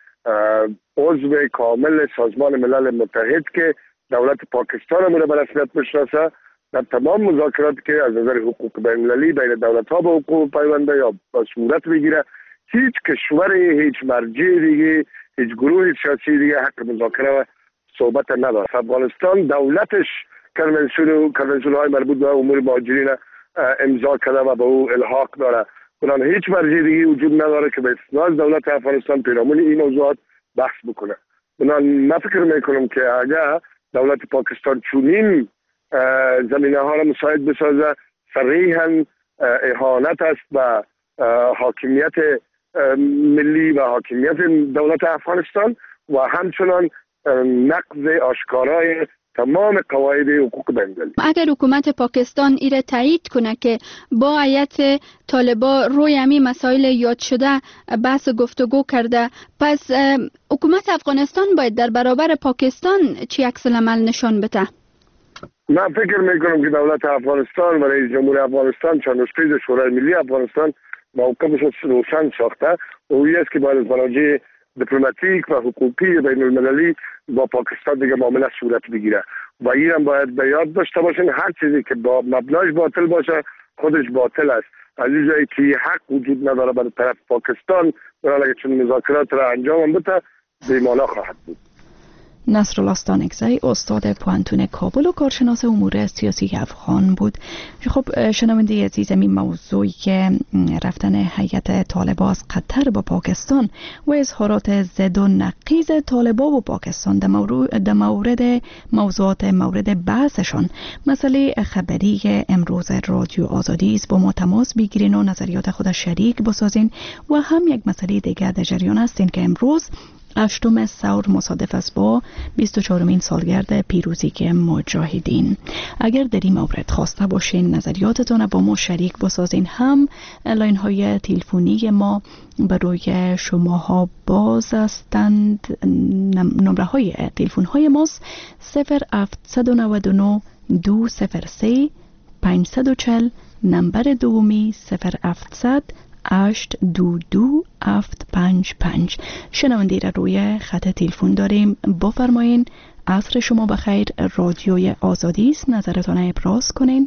عضو کامل سازمان ملل متحد که دولت پاکستان هم به رسمیت میشناسه، در تمام مذاکرات که از نظر حقوق بین‌المللی بین دولت‌ها به حقوق پیونده یا با صورت بگیره، هیچ کشوری، هیچ مرجع دیگه، هیچ گروه سیاسی دیگه حق مذاکره و صحبت نداره. افغانستان دولتش کنونسیون کنونسیون‌های مربوط به امور مهاجرین امضا کرده و به او الحاق داره. بنابراین هیچ مرجع دیگه وجود نداره که به اسناد دولت افغانستان پیرامون این موضوعات بحث بکنه. بنابراین من فکر میکنم که اگر دولت پاکستان چونین زمینه ها را مساعد بسازه، صریحاً اهانت است به حاکمیت ملی و حاکمیت دولت افغانستان و همچنان نقض آشکارای تمام قواعد حقوق بین‌المللی. اگر حکومت پاکستان ایره تایید کنه که با هیئت طالبان روی همین مسائل یاد شده بحث گفتگو کرده، پس حکومت افغانستان باید در برابر پاکستان چی عکس العمل نشان بده؟ من فکر میکنم که دولت افغانستان و رئیس جمهور افغانستان چند روز شورای ملی افغانستان موقفش روشن ساخته و اویی است که باید از منابع دیپلماتیک و حقوقی بین المللی با پاکستان دیگه معامله صورت بگیره و این هم باید به یاد داشته باشین هر چیزی که با مبناش باطل باشه خودش باطل است. از این جایی که حق وجود نداره برای طرف پاکستان برای اگه چون مذاکرات را انجام بده بی‌معنا خواهد بود. نصرالله ستانکزی استاد پوهنتون کابل و کارشناس امور سیاسی افغان بود. خب شنونده عزیزم، این موضوعی که رفتن هیئت طالبان از قطر با پاکستان و اظهارات ضد و نقیض طالبان و پاکستان در مورد مورد موضوعات مورد بحثشان مسئله خبری امروز رادیو آزادی است. با ما تماس بگیرین و نظریات خود شریک بسازین و هم یک مسئله دیگر در جریان هستین که امروز هشتم سور مصادف است با بیست و چهارمین سالگرد پیروزی مجاهدین. اگر در این مورد خواسته باشین نظریاتتون با ما شریک بسازین، هم لاین های تلفنی ما برای شماها باز هستند. نمره های تلفن های ماست صفر هفت نه نه دو صفر سه پنج چهار صفر، نمبر دومی صفر هفتصد هشت دو دو هفت پنج پنج. شنونده را روی خط تلفن داریم. بفرمایین. عصر شما بخیر. رادیوی آزادی است، نظرتان ابراز کنین.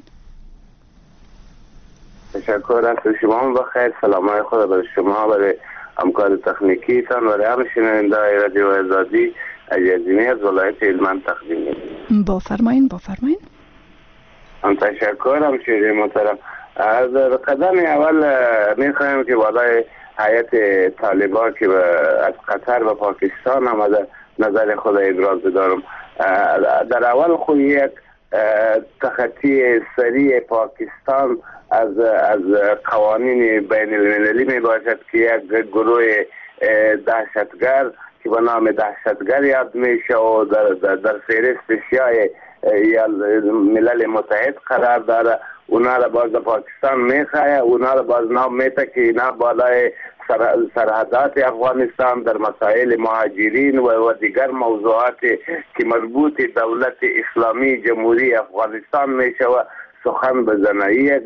تشکر. عصر شما بخیر. سلامای خدا برای شما، برای همکار تکنیکی تان، برای همه شنونده رادیو آزادی اجازینی از ولایت هلمند تقدیم می‌کنم. بفرمایین بفرمایین. هم تشکر. هم شیری محترم. از قدم اول میخوایم که بالای هیئت طالبان که از قطر و پاکستان آمده نظر خود ابراز دارم. در اول خود یک تخطی سریع پاکستان از از قوانین بین المللی می باشد که یک گروه دهشتگر که به نام دهشتگر یاد میشه و در در, در فهرست سیاه یا ملل متحد قرار داره. اونا را باز پاکستان میخواه، اونا را باز نام میته که اینا بالای سرحدات افغانستان در مسائل مهاجرین و دیگر موضوعات که مربوط دولت اسلامی جمهوری افغانستان میشه و سخن بزنه. یک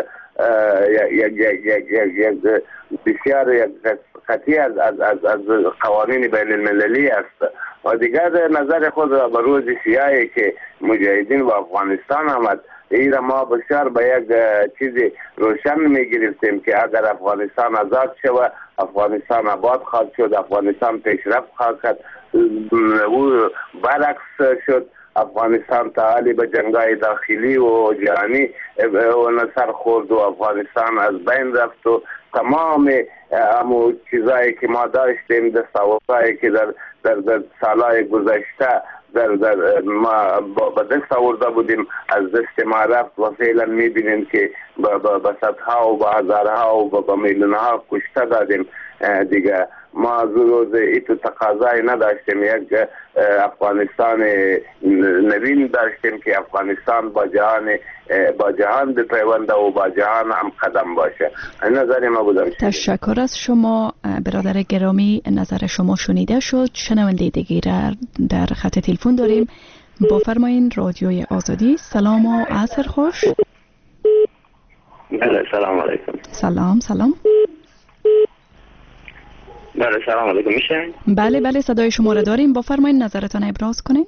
یک یک یک بسیار یک خطی از از از از قوانین بین المللی است. و دیگر نظر خود را به روز سیاهی که مجاهدین و افغانستان آمد، این ما بسیار به یک چیزی روشن می گرفتیم که اگر افغانستان آزاد شود، افغانستان آباد خواهد شد، افغانستان پیشرفت خواهد کرد. او برعکس شد. افغانستان تعالی به جنگای داخلی و جهانی و نصر خورد و افغانستان از بین رفت و تمام همو چیزایی که ما داشتیم، دستاوردهایی که در در در سالهای گذشته در در ما با دست آورده بودیم از دست ما رفت و فعلا میبینیم که با صدها و با هزارها و با میلیونها کشته دادیم. دیگه ما از روز ایتو تقاضای نداشتیم، یک افغانستان نوین داشتیم که افغانستان با جهان با جهان بپیونده و با جهان هم قدم باشه. نظر ما بودم. تشکر از شما برادر گرامی. نظر شما شنیده شد. شنونده دیگر در خط تلفن داریم. بفرمایین. رادیوی آزادی. سلام و عصر خوش. بله سلام علیکم. سلام سلام. بله سلام علیکم. میشه؟ بله بله صدای شما را داریم. بفرمایید نظرتان ابراز کنین.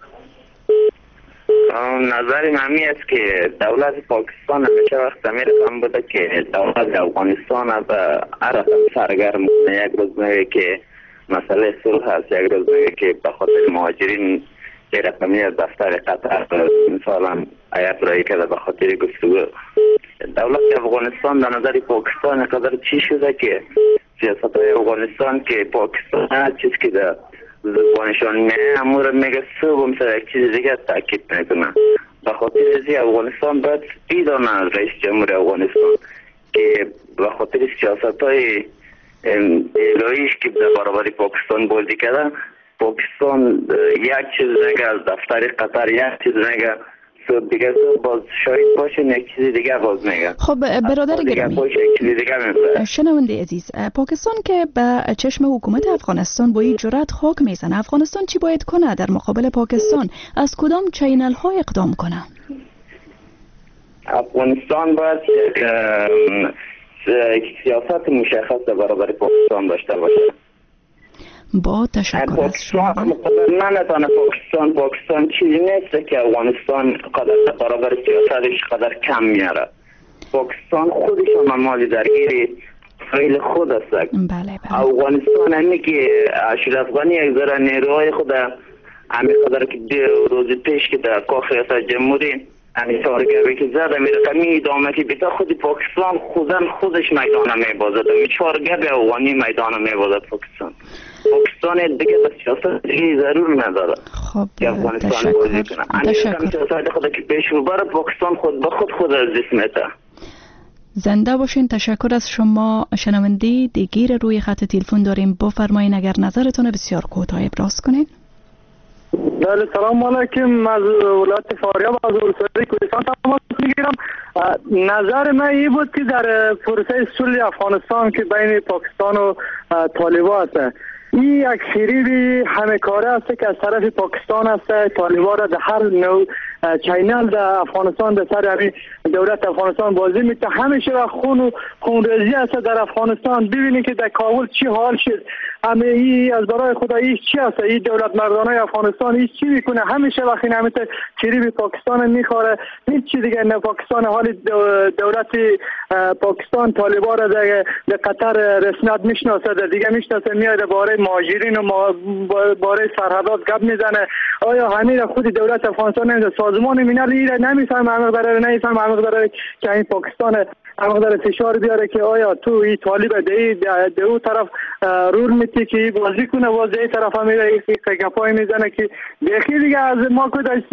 نظر من است که دولت پاکستان همیشه وقت میرسم بوده که دولت افغانستان از عرب سرگرم کنه. یک روز میگه که مسئله صلح هست، یک روز میگه که به خاطر مهاجرین که رقمی از دفتر قطر مثلا آیت رایی کرده به خاطر گفتگو. دولت افغانستان در نظر پاکستان قدر چی شده که سیاست های افغانستان که پاکستان هر چیز که در زبانشان میه امور میگه صبح مثلا یک چیز دیگه تاکید میکنه. به خاطر ازی افغانستان باید بیدانه از رئیس جمهور افغانستان که به خاطر سیاست های الهیش که در برابر پاکستان بازی کرده، پاکستان یک چیز نگه از دفتر قطر یک چیز نگه صبح دیگه صبح باز شاید باشه یک چیز دیگه باز میگه. خب برادر گرامی شنونده عزیز، پاکستان که به چشم حکومت افغانستان با این جرأت خاک میزنه، افغانستان چی باید کنه در مقابل پاکستان؟ از کدام چینل ها اقدام کنه؟ افغانستان باید یک سیاست مشخص برابر پاکستان داشته باشه. با تشکر از شما. من نتانه پاکستان پاکستان چیزی نیست که افغانستان قدر برابر سیاستش قدر کم میاره. پاکستان خودش هم مالی درگیری فعل خود است. بله بله. افغانستان همی که اشرف غنی یک ذره نیروهای خود همین قدر که دو روز پیش که در کاخ ریاست جمهوری همین چهارگاهی که زده می رقمی ادامه که بیتا خود پاکستان خودن خودش میدان می بازد می چهارگاه افغانی میدان می بازد پاکستان پاکستان دیگه به سیاست دیگه ضرور نداره خب که افغانستان بازی کنه همین سیاست خود که پیش ببره پاکستان خود به خود خود از دست میده. زنده باشین. تشکر از شما. شنونده دیگه روی خط تلفن داریم. بفرمایید اگر نظرتون بسیار کوتاه ابراز کنین. بله سلام علیکم. از ولایت فاریاب از ولسوالی کوهستان تماس میگیرم. نظر من این بود که در پروسه صلح افغانستان که بین پاکستان و طالبان است این یک فریب همه کاره است که از طرف پاکستان است طالبان را در هر نوع چینل در افغانستان در سر همین دولت افغانستان بازی میته. همیشه و خون و خونریزی است در افغانستان. ببینید که در کابل چی حال شد. همه ای از برای خدا ایش چی است؟ این دولت مردانه افغانستان ایش چی میکنه؟ همیشه وقتی نمیته فریب پاکستان میخوره. هیچ چی دیگه نه. پاکستان حال دولت پاکستان طالبان را در قطر رسمیت میشناسه دیگه میشناسه میاد باره مهاجرین و باره سرحدات گپ میزنه. آیا همین خود دولت افغانستان نمیده؟ سازمان ملل ایره نمیفهم عمق داره نمیفهم عمق داره که این پاکستان عمق داره فشار بیاره که آیا تو این طالب ده ده او طرف رول میتی که بازی کنه باز این طرف هم میره گپای میزنه که بخی دیگه از ما که در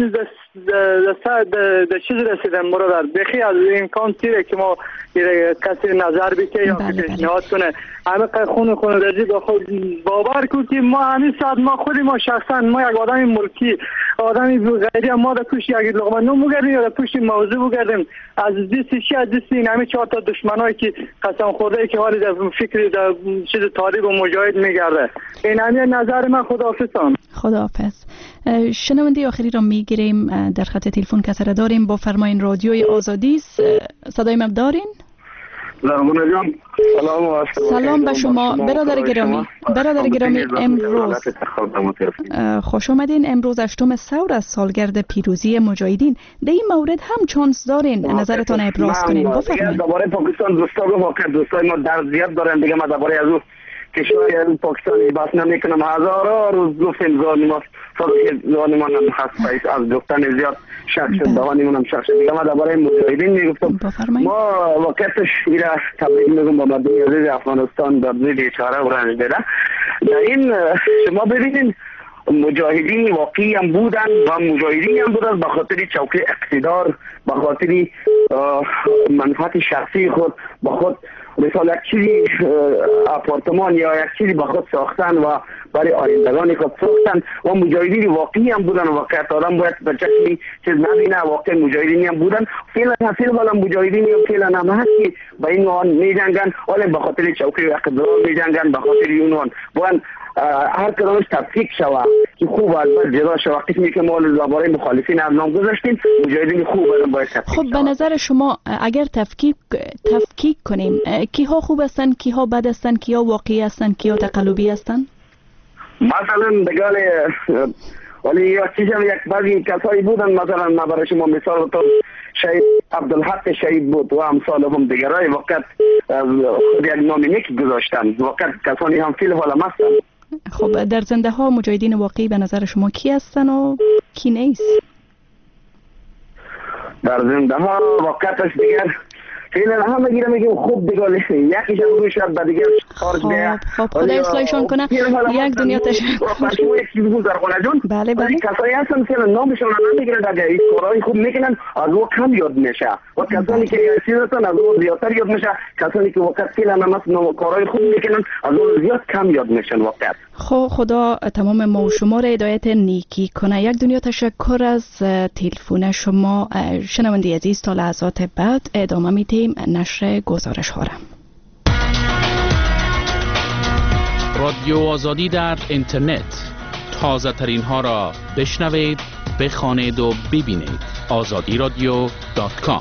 چیز رسیدم مراد بخی از امکان تیره که ما کسی نظر بکه یا پیشنهاد کنه. همه خون خون رزی با خود باور کنید که ما همین ساعت ما خودی ما شخصا ما یک آدم ملکی آدمی غیری ما در پشت یک لقمه نون بگردیم یا در پشت موضوع بگردیم از دست چی از دست این همه چهار تا دشمنایی که قسم خورده که حالی در فکر در چیز طالب و مجاهد میگرده. این همین نظر من. خداحافظتان. خداحافظ. شنونده آخری را میگیریم. در خط تلفن کسی را داریم. با فرماین رادیوی آزادی صدای من دارین؟ زرمونه جان سلام و سلام به شما برادر گرامی. برادر گرامی امروز خوش آمدین. امروز هشتم ثور از سالگرد پیروزی مجاهدین. در این مورد هم چانس دارین نظرتان ابراز کنین. بفرمایید. درباره پاکستان دوستا گفت واقعا دوستای ما درد زیاد دارن دیگه. ما درباره از او کشور پاکستانی بحث نمیکنم. هزارها روز گفتیم زانیما صدای زانیمان هم هست از گفتن زیاد شک شد دوانیمون هم شک شد دیگه. ما درباره مجاهدین میگفتم ما واقعیتش ایره تبریک میگم با مردم عزیز افغانستان در زیر بیچاره و رنج دیده. در این شما ببینید مجاهدین واقعی هم بودن و مجاهدین هم بودن به خاطر چوکه اقتدار به خاطر منفعت شخصی خود به خود مثال یک چیزی آپارتمان یا یک چیزی به خود ساختن و برای آیندگان خود ساختن و مجاهدین واقعی هم بودن. واقعیت آدم باید به چشمی چیز نبینه. واقعی مجاهدین هم بودن. فعلا فعلا حالا مجاهدین هم فعلا هم هست که به این عنوان می جنگن ولی به خاطر چوکه اقتدار می جنگن به خاطر این عنوان باید هر کدامش تفکیک شوه که خوب از بعد جدا شوه. وقتی که ما درباره مخالفین از نام گذاشتیم مجاهدین خوب باید تفکیک. خب به نظر شما اگر تفکیک تفکیک کنیم کیها خوب هستن کیها بد هستن کیها واقعی هستن کیها تقلبی هستن؟ مثلا بگال ولی یا چیزم یک بعضی کسایی بودن مثلا ما برای شما مثال تو شهید عبدالحق شهید بود و امثال هم دیگرای وقت از خود یک نام نیک گذاشتن. وقت کسانی هم فیل حالا مستن. خب در زنده ها مجاهدین واقعی به نظر شما کی هستن و کی نیست؟ در زنده ها وقتش دیگر فعلا همه گیره میگیم خوب دیگه یکیش هم روی شد دیگه خارج گیا. خب خدا اصلاحشون کنه. یک دنیا تشکر. شما یک چیز بود در خونه جون. بله بله. کسایی هستن فعلا نامشون نمیگیرن دیگه این کارهای خوب میکنن از او کم یاد میشه و کسانی که چیز هستن از او زیادتر یاد میشه. کسانی که وقت فعلا هم کارهای خوب میکنن از او زیاد کم یاد میشن وقت. خب خدا تمام ما و شما را هدایت نیکی کنه. یک دنیا تشکر از تلفن شما. شنونده عزیز تا لحظات بعد ادامه میدیم نشر گزارش ها را. رادیو آزادی در اینترنت تازه ترین ها را بشنوید، بخوانید و ببینید. آزادی رادیو دات کام.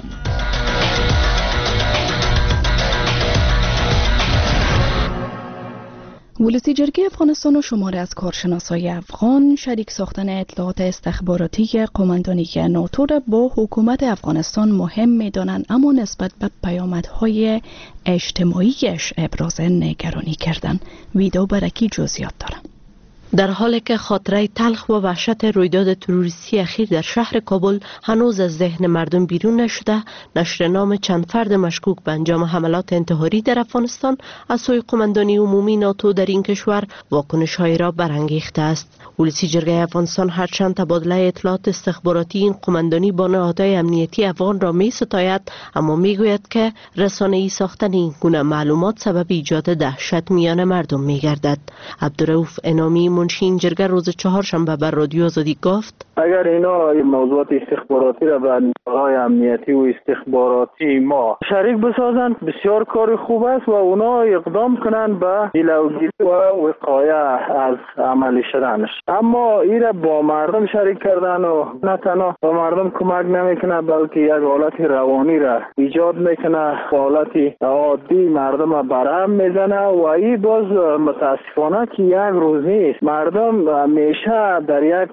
ولسی جرگه افغانستان و شماره از کارشناسای افغان شریک ساختن اطلاعات استخباراتی قماندانی ناتو را با حکومت افغانستان مهم می‌دانند، اما نسبت به پیامدهای اجتماعیش ابراز نگرانی کردند. ویدو برکی جزئیات دارم. در حالی که خاطره تلخ و وحشت رویداد تروریستی اخیر در شهر کابل هنوز از ذهن مردم بیرون نشده، نشر نام چند فرد مشکوک به انجام حملات انتحاری در افغانستان از سوی قماندانی عمومی ناتو در این کشور واکنش‌هایی را برانگیخته است. ولسی جرگه افغانستان هرچند تبادله اطلاعات استخباراتی این قماندانی با نهادهای امنیتی افغان را می ستاید، اما می گوید که رسانه‌ای ساختن این گونه معلومات سبب ایجاد دهشت میان مردم می گردد. عبدالرؤوف انامی منشی این جرگه روز چهارشنبه بر رادیو آزادی گفت: اگر اینا موضوعات استخباراتی را به نهادهای امنیتی و استخباراتی ما شریک بسازند بسیار کار خوب است و اونا اقدام کنند به جلوگیری و وقایه از عملی شدنش. اما این را با مردم شریک کردن و نه تنها با مردم کمک نمیکنه بلکه یک حالت روانی را ایجاد میکنه، حالت عادی مردم را برهم میزنه و این باز متاسفانه که یک روز نیست، مردم همیشه در یک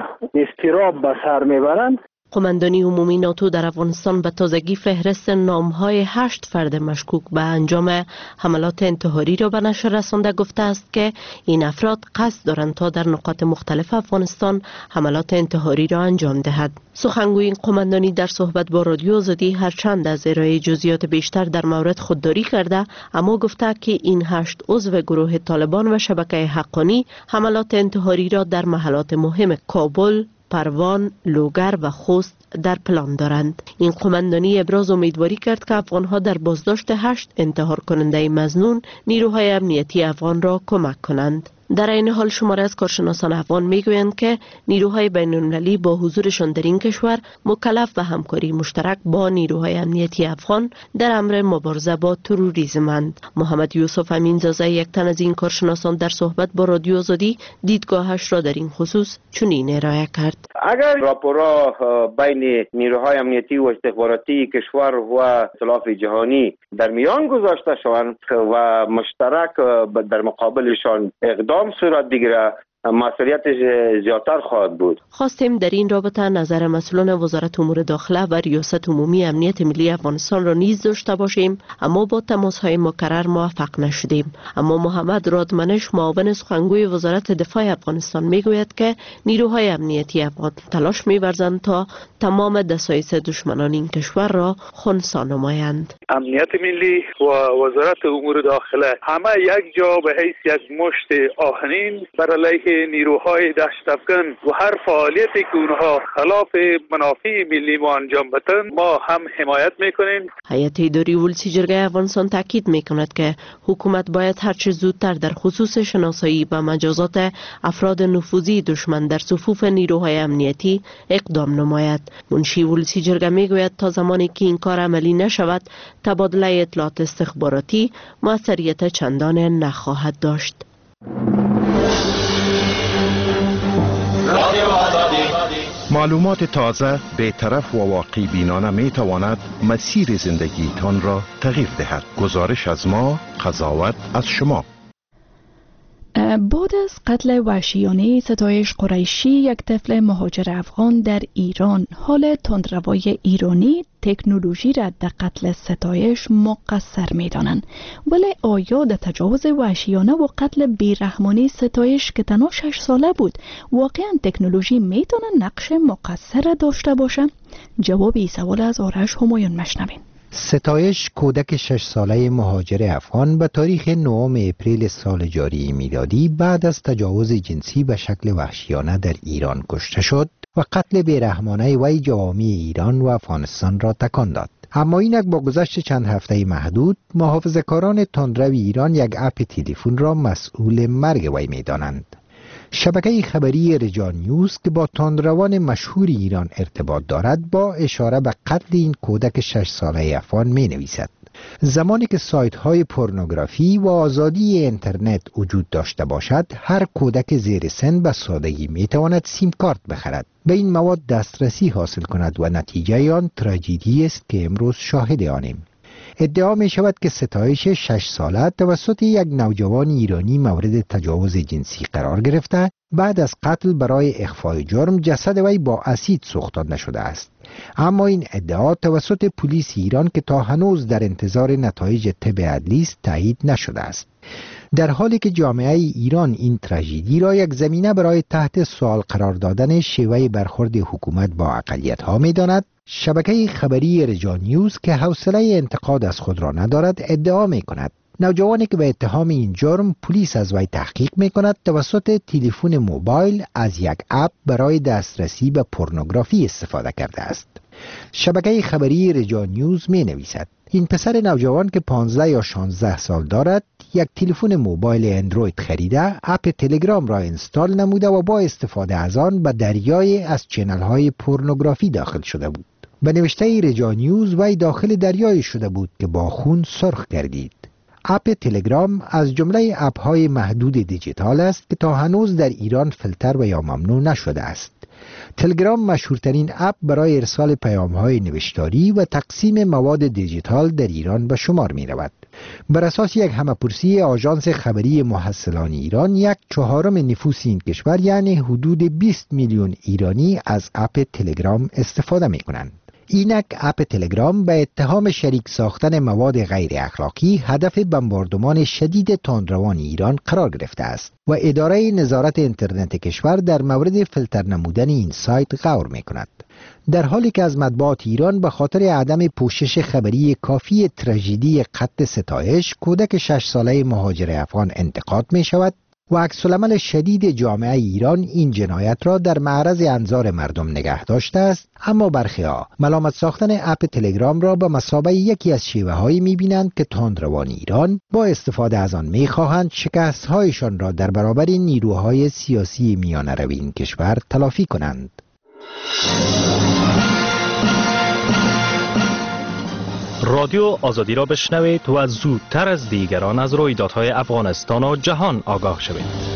استراب به سر میبرند. قماندانی عمومی ناتو در افغانستان به تازگی فهرست نامهای هشت فرد مشکوک به انجام حملات انتحاری را به نشر رسانده گفته است که این افراد قصد دارند تا در نقاط مختلف افغانستان حملات انتحاری را انجام دهد. سخنگوی این قماندانی در صحبت با رادیو آزادی هرچند از ارائه جزئیات بیشتر در مورد خودداری کرده، اما گفته که این هشت عضو گروه طالبان و شبکه حقانی حملات انتحاری را در محلات مهم کابل، پروان، لوگر و خوست در پلان دارند. این قماندانی ابراز امیدواری کرد که افغانها در بازداشت هشت انتحار کننده مظنون نیروهای امنیتی افغان را کمک کنند. در این حال شماره از کارشناسان افغان میگویند که نیروهای بین‌المللی با حضورشان در این کشور مکلف به همکاری مشترک با نیروهای امنیتی افغان در امر مبارزه با تروریسم‌اند. محمد یوسف امینزاده، یک تن از این کارشناسان، در صحبت با رادیو آزادی دیدگاهش را در این خصوص چنین ارائه کرد: اگر راپورها بین نیروهای امنیتی و استخباراتی کشور و اطلاف جهانی در میان گذاشته شوند و مشترک در مقابلشان اقدام صورت بگیره، مسئولیت زیادتر خواهد بود. خواستیم در این رابطه نظر مسئولان وزارت امور داخله و ریاست عمومی امنیت ملی افغانستان را نیز داشته باشیم، اما با تماس‌های مکرر موفق نشدیم. اما محمد رادمنش، معاون سخنگوی وزارت دفاع افغانستان، میگوید که نیروهای امنیتی افغان تلاش می‌ورزند تا تمام دسایس دشمنان این کشور را خنثی نمایند. امنیت ملی و وزارت امور داخله همه یک جا به حیث یک مشت آهنین بر علیه نیروهای دهشت افکن و هر فعالیتی که اونها خلاف منافع ملی ما انجام بدن ما هم حمایت میکنیم. هیئت اداری ولسی جرگه افغانستان تاکید میکند که حکومت باید هرچه زودتر در خصوص شناسایی و مجازات افراد نفوذی دشمن در صفوف نیروهای امنیتی اقدام نماید. منشی ولسی جرگه میگوید تا زمانی که این کار عملی نشود، تبادله اطلاعات استخباراتی موثریت چندان نخواهد داشت. معلومات تازه، بی‌طرف و واقع بینانه می تواند مسیر زندگیتان را تغییر دهد. گزارش از ما، قضاوت از شما. بعد از قتل وحشیانه ستایش قریشی، یک طفل مهاجر افغان در ایران، حال تندروای ایرانی تکنولوژی را در قتل ستایش مقصر می دانند. ولی آیا در تجاوز وحشیانه و قتل بیرحمانه ستایش که تنها شش ساله بود، واقعا تکنولوژی می تواند نقش مقصر داشته باشه؟ جواب این سوال از آرش همایون مشنوین. ستایش، کودک شش ساله مهاجر افغان، به تاریخ نهم اپریل سال جاری میلادی بعد از تجاوز جنسی به شکل وحشیانه در ایران کشته شد و قتل بیرحمانه وی جوامع ایران و افغانستان را تکان داد. اما اینک با گذشت چند هفته محدود، محافظه‌کاران تندرو ایران یک اپ تلفن را مسئول مرگ وی می‌دانند. شبکه خبری رجال نیوز که با تندروان مشهور ایران ارتباط دارد، با اشاره به قتل این کودک شش ساله افغان می نویسد: زمانی که سایت های پورنوگرافی و آزادی اینترنت وجود داشته باشد، هر کودک زیر سن به سادگی می تواند سیم کارت بخرد، به این مواد دسترسی حاصل کند و نتیجه آن تراژدی است که امروز شاهد آنیم. ادعا می شود که ستایش شش ساله توسط یک نوجوان ایرانی مورد تجاوز جنسی قرار گرفته، بعد از قتل برای اخفای جرم جسد وی با اسید سوختانده شده است. اما این ادعا توسط پلیس ایران که تا هنوز در انتظار نتایج طب عدلی است تایید نشده است. در حالی که جامعه ایران این تراژدی را یک زمینه برای تحت سوال قرار دادن شیوه برخورد حکومت با اقلیت‌ها می‌داند، شبکه خبری رجا نیوز که حوصله انتقاد از خود را ندارد ادعا می‌کند نوجوانی که به اتهام این جرم پلیس از وی تحقیق می‌کند توسط تلفن موبایل از یک اپ برای دسترسی به پورنوگرافی استفاده کرده است. شبکه خبری رجا نیوز می‌نویسد این پسر نوجوان که پانزده یا شانزده سال دارد یک تلفن موبایل اندروید خریده، اپ تلگرام را اینستال نموده و با استفاده از آن به دریای از چنل‌های پورنوگرافی داخل شده بود. به نوشته رجا نیوز وی داخل دریایی شده بود که با خون سرخ گردید. اپ تلگرام از جمله اپ‌های محدود دیجیتال است که تا هنوز در ایران فیلتر و یا ممنوع نشده است. تلگرام مشهورترین اپ برای ارسال پیام‌های نوشتاری و تقسیم مواد دیجیتال در ایران به شمار می رود. بر اساس یک همه‌پرسی آژانس خبری محصلان ایران، یک چهارم نفوس این کشور یعنی حدود بیست میلیون ایرانی از اپ تلگرام استفاده می کنند. اینک اپ تلگرام به اتهام شریک ساختن مواد غیر اخلاقی هدف بمباردمان شدید تندروان ایران قرار گرفته است و اداره نظارت اینترنت کشور در مورد فیلتر نمودن این سایت غور می کند. در حالی که از مطبوعات ایران به خاطر عدم پوشش خبری کافی تراژدی قتل ستایش کودک شش ساله مهاجر افغان انتقاد می شود و عکس‌العمل شدید جامعه ایران این جنایت را در معرض انظار مردم نگه داشته است، اما برخی‌ها ملامت ساختن اپ تلگرام را به مثابه یکی از شیوه‌هایی می‌بینند که تندروان ایران با استفاده از آن می‌خواهند شکست‌هایشان را در برابر نیروهای سیاسی میانه‌روی این کشور تلافی کنند. رادیو آزادی را بشنوید و زودتر از دیگران از رویدادهای افغانستان و جهان آگاه شوید.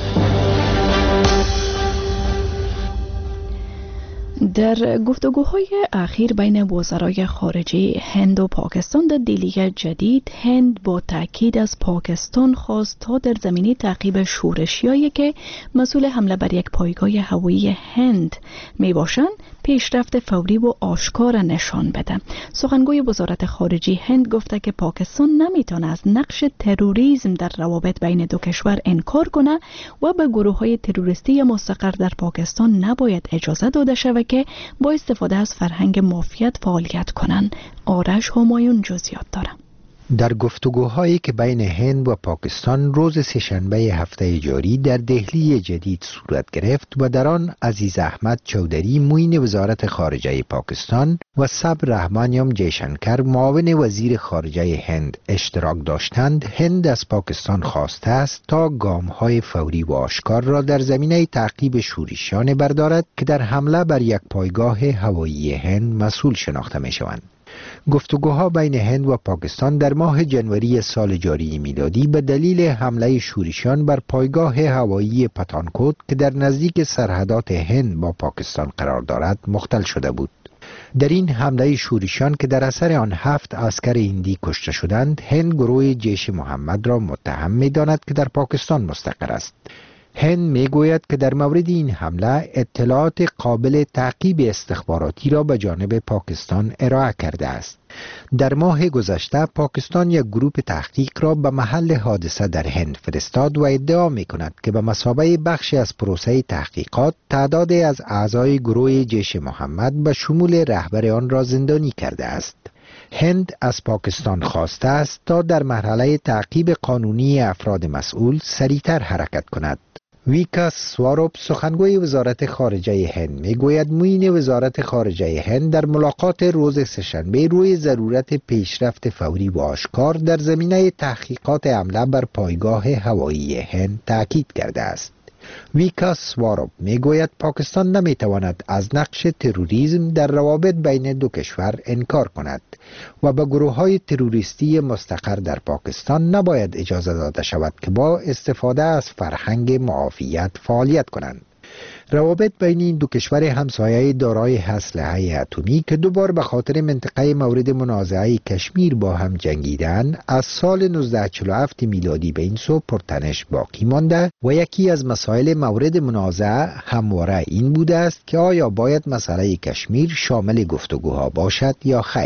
در گفتگوهای اخیر بین وزرای خارجه هند و پاکستان در دهلی جدید، هند با تاکید از پاکستان خواست تا در زمینه تعقیب شورشیایی که مسئول حمله بر یک پایگاه هوایی هند می باشند پیشرفت فوری و آشکار نشان بده. سخنگوی وزارت خارجه هند گفته که پاکستان نمیتونه از نقش تروریسم در روابط بین دو کشور انکار کنه و به گروه‌های تروریستی مستقر در پاکستان نباید اجازه داده شود که با استفاده از فرهنگ مافیت فعالیت کنند. آرش همایون جزئیات داره. در گفتگوهایی که بین هند و پاکستان روز سه‌شنبه هفته جاری در دهلی جدید صورت گرفت و در آن عزیز احمد چودری معین وزارت خارجه پاکستان و صبر رحمانیام جیشنکر معاون وزیر خارجه هند اشتراک داشتند، هند از پاکستان خواسته است تا گام‌های فوری و آشکار را در زمینه تعقیب شورشیان بردارد که در حمله بر یک پایگاه هوایی هند مسئول شناخته می‌شوند. گفتگوها بین هند و پاکستان در ماه جنوری سال جاری میلادی به دلیل حمله شورشیان بر پایگاه هوایی پتانکوت که در نزدیک سرحدات هند با پاکستان قرار دارد مختل شده بود. در این حمله شورشیان که در اثر آن هفت عسکر هندی کشته شدند، هند گروه جیش محمد را متهم می‌داند که در پاکستان مستقر است. هند میگوید که در مورد این حمله اطلاعات قابل تعقیب استخباراتی را به جانب پاکستان ارائه کرده است. در ماه گذشته پاکستان یک گروه تحقیق را به محل حادثه در هند فرستاد و ادعا می‌کند که به مثابه بخشی از پروسه تحقیقات تعدادی از اعضای گروه جیش محمد به شمول رهبر آن را زندانی کرده است. هند از پاکستان خواسته است تا در مرحله تعقیب قانونی افراد مسئول سریعتر حرکت کند. ویکاس سواروپ سخنگوی وزارت خارجه هند میگوید معین وزارت خارجه هند در ملاقات روز سه‌شنبه روی ضرورت پیشرفت فوری و آشکار در زمینه تحقیقات حمله بر پایگاه هوایی هند تاکید کرده است. ویکاس سواروپ میگوید پاکستان نمیتواند از نقش تروریسم در روابط بین دو کشور انکار کند و به گروه‌های تروریستی مستقر در پاکستان نباید اجازه داده شود که با استفاده از فرهنگ معافیت فعالیت کنند. روابط بین این دو کشور همسایه دارای اسلحه اتمی که دو بار به خاطر منطقه مورد منازعه کشمیر با هم جنگیدند، از سال نوزده چهل و هفت میلادی به این سو پرتنش باقی مانده و یکی از مسائل مورد منازعه همواره این بوده است که آیا باید مسئله کشمیر شامل گفتگوها باشد یا خیر.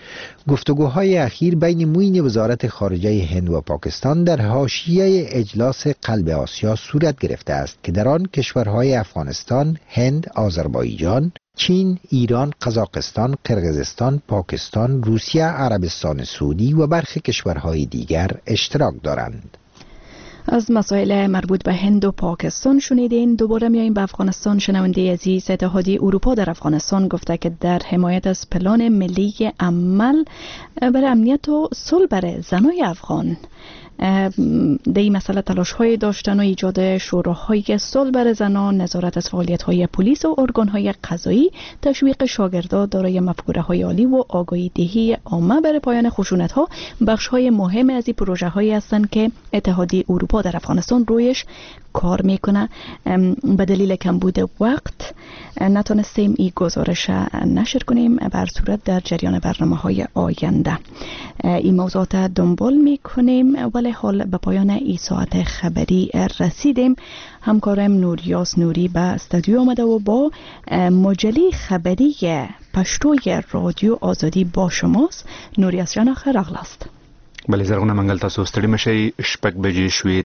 گفتگوهای اخیر بین معین وزارت خارجه هند و پاکستان در حاشیه اجلاس قلب آسیا صورت گرفته است که در آن کشورهای افغانستان، هند، آذربایجان، چین، ایران، قزاقستان، قرقیزستان، پاکستان، روسیه، عربستان سعودی و برخی کشورهای دیگر اشتراک دارند. از مسائل مربوط به هند و پاکستان شنیدین. دوباره میاییم به افغانستان. شنونده عزیز، اتحادیه اروپا در افغانستان گفته که در حمایت از پلان ملی عمل برای امنیت و صلح برای زنای افغان در این مسئله تلاش های داشتن و ایجاد شوراهای صلح برای زنان، نظارت از فعالیت های پلیس و ارگان های قضایی، تشویق شاگردان دارای مفکوره های عالی و آگاهی دهی عامه برای پایان خشونت ها بخش های مهم از این پروژه هایی هستند که اتحادیه اروپا در افغانستان رویش کار میکنه. به دلیل کمبود وقت نتونستیم این گزارش نشر کنیم، بر صورت در جریان برنامه های آینده این موضوعات دنبال میکنیم. ولی حال به پایان این ساعت خبری رسیدیم. همکارم نوریاس نوری به استودیو آمده و با مجله خبری پشتوی رادیو آزادی با شماست. نوریاس جان، خیر اغلاست. بله زرغونه منګل، تاسو ستړي مشئ. شپږ بجې شوې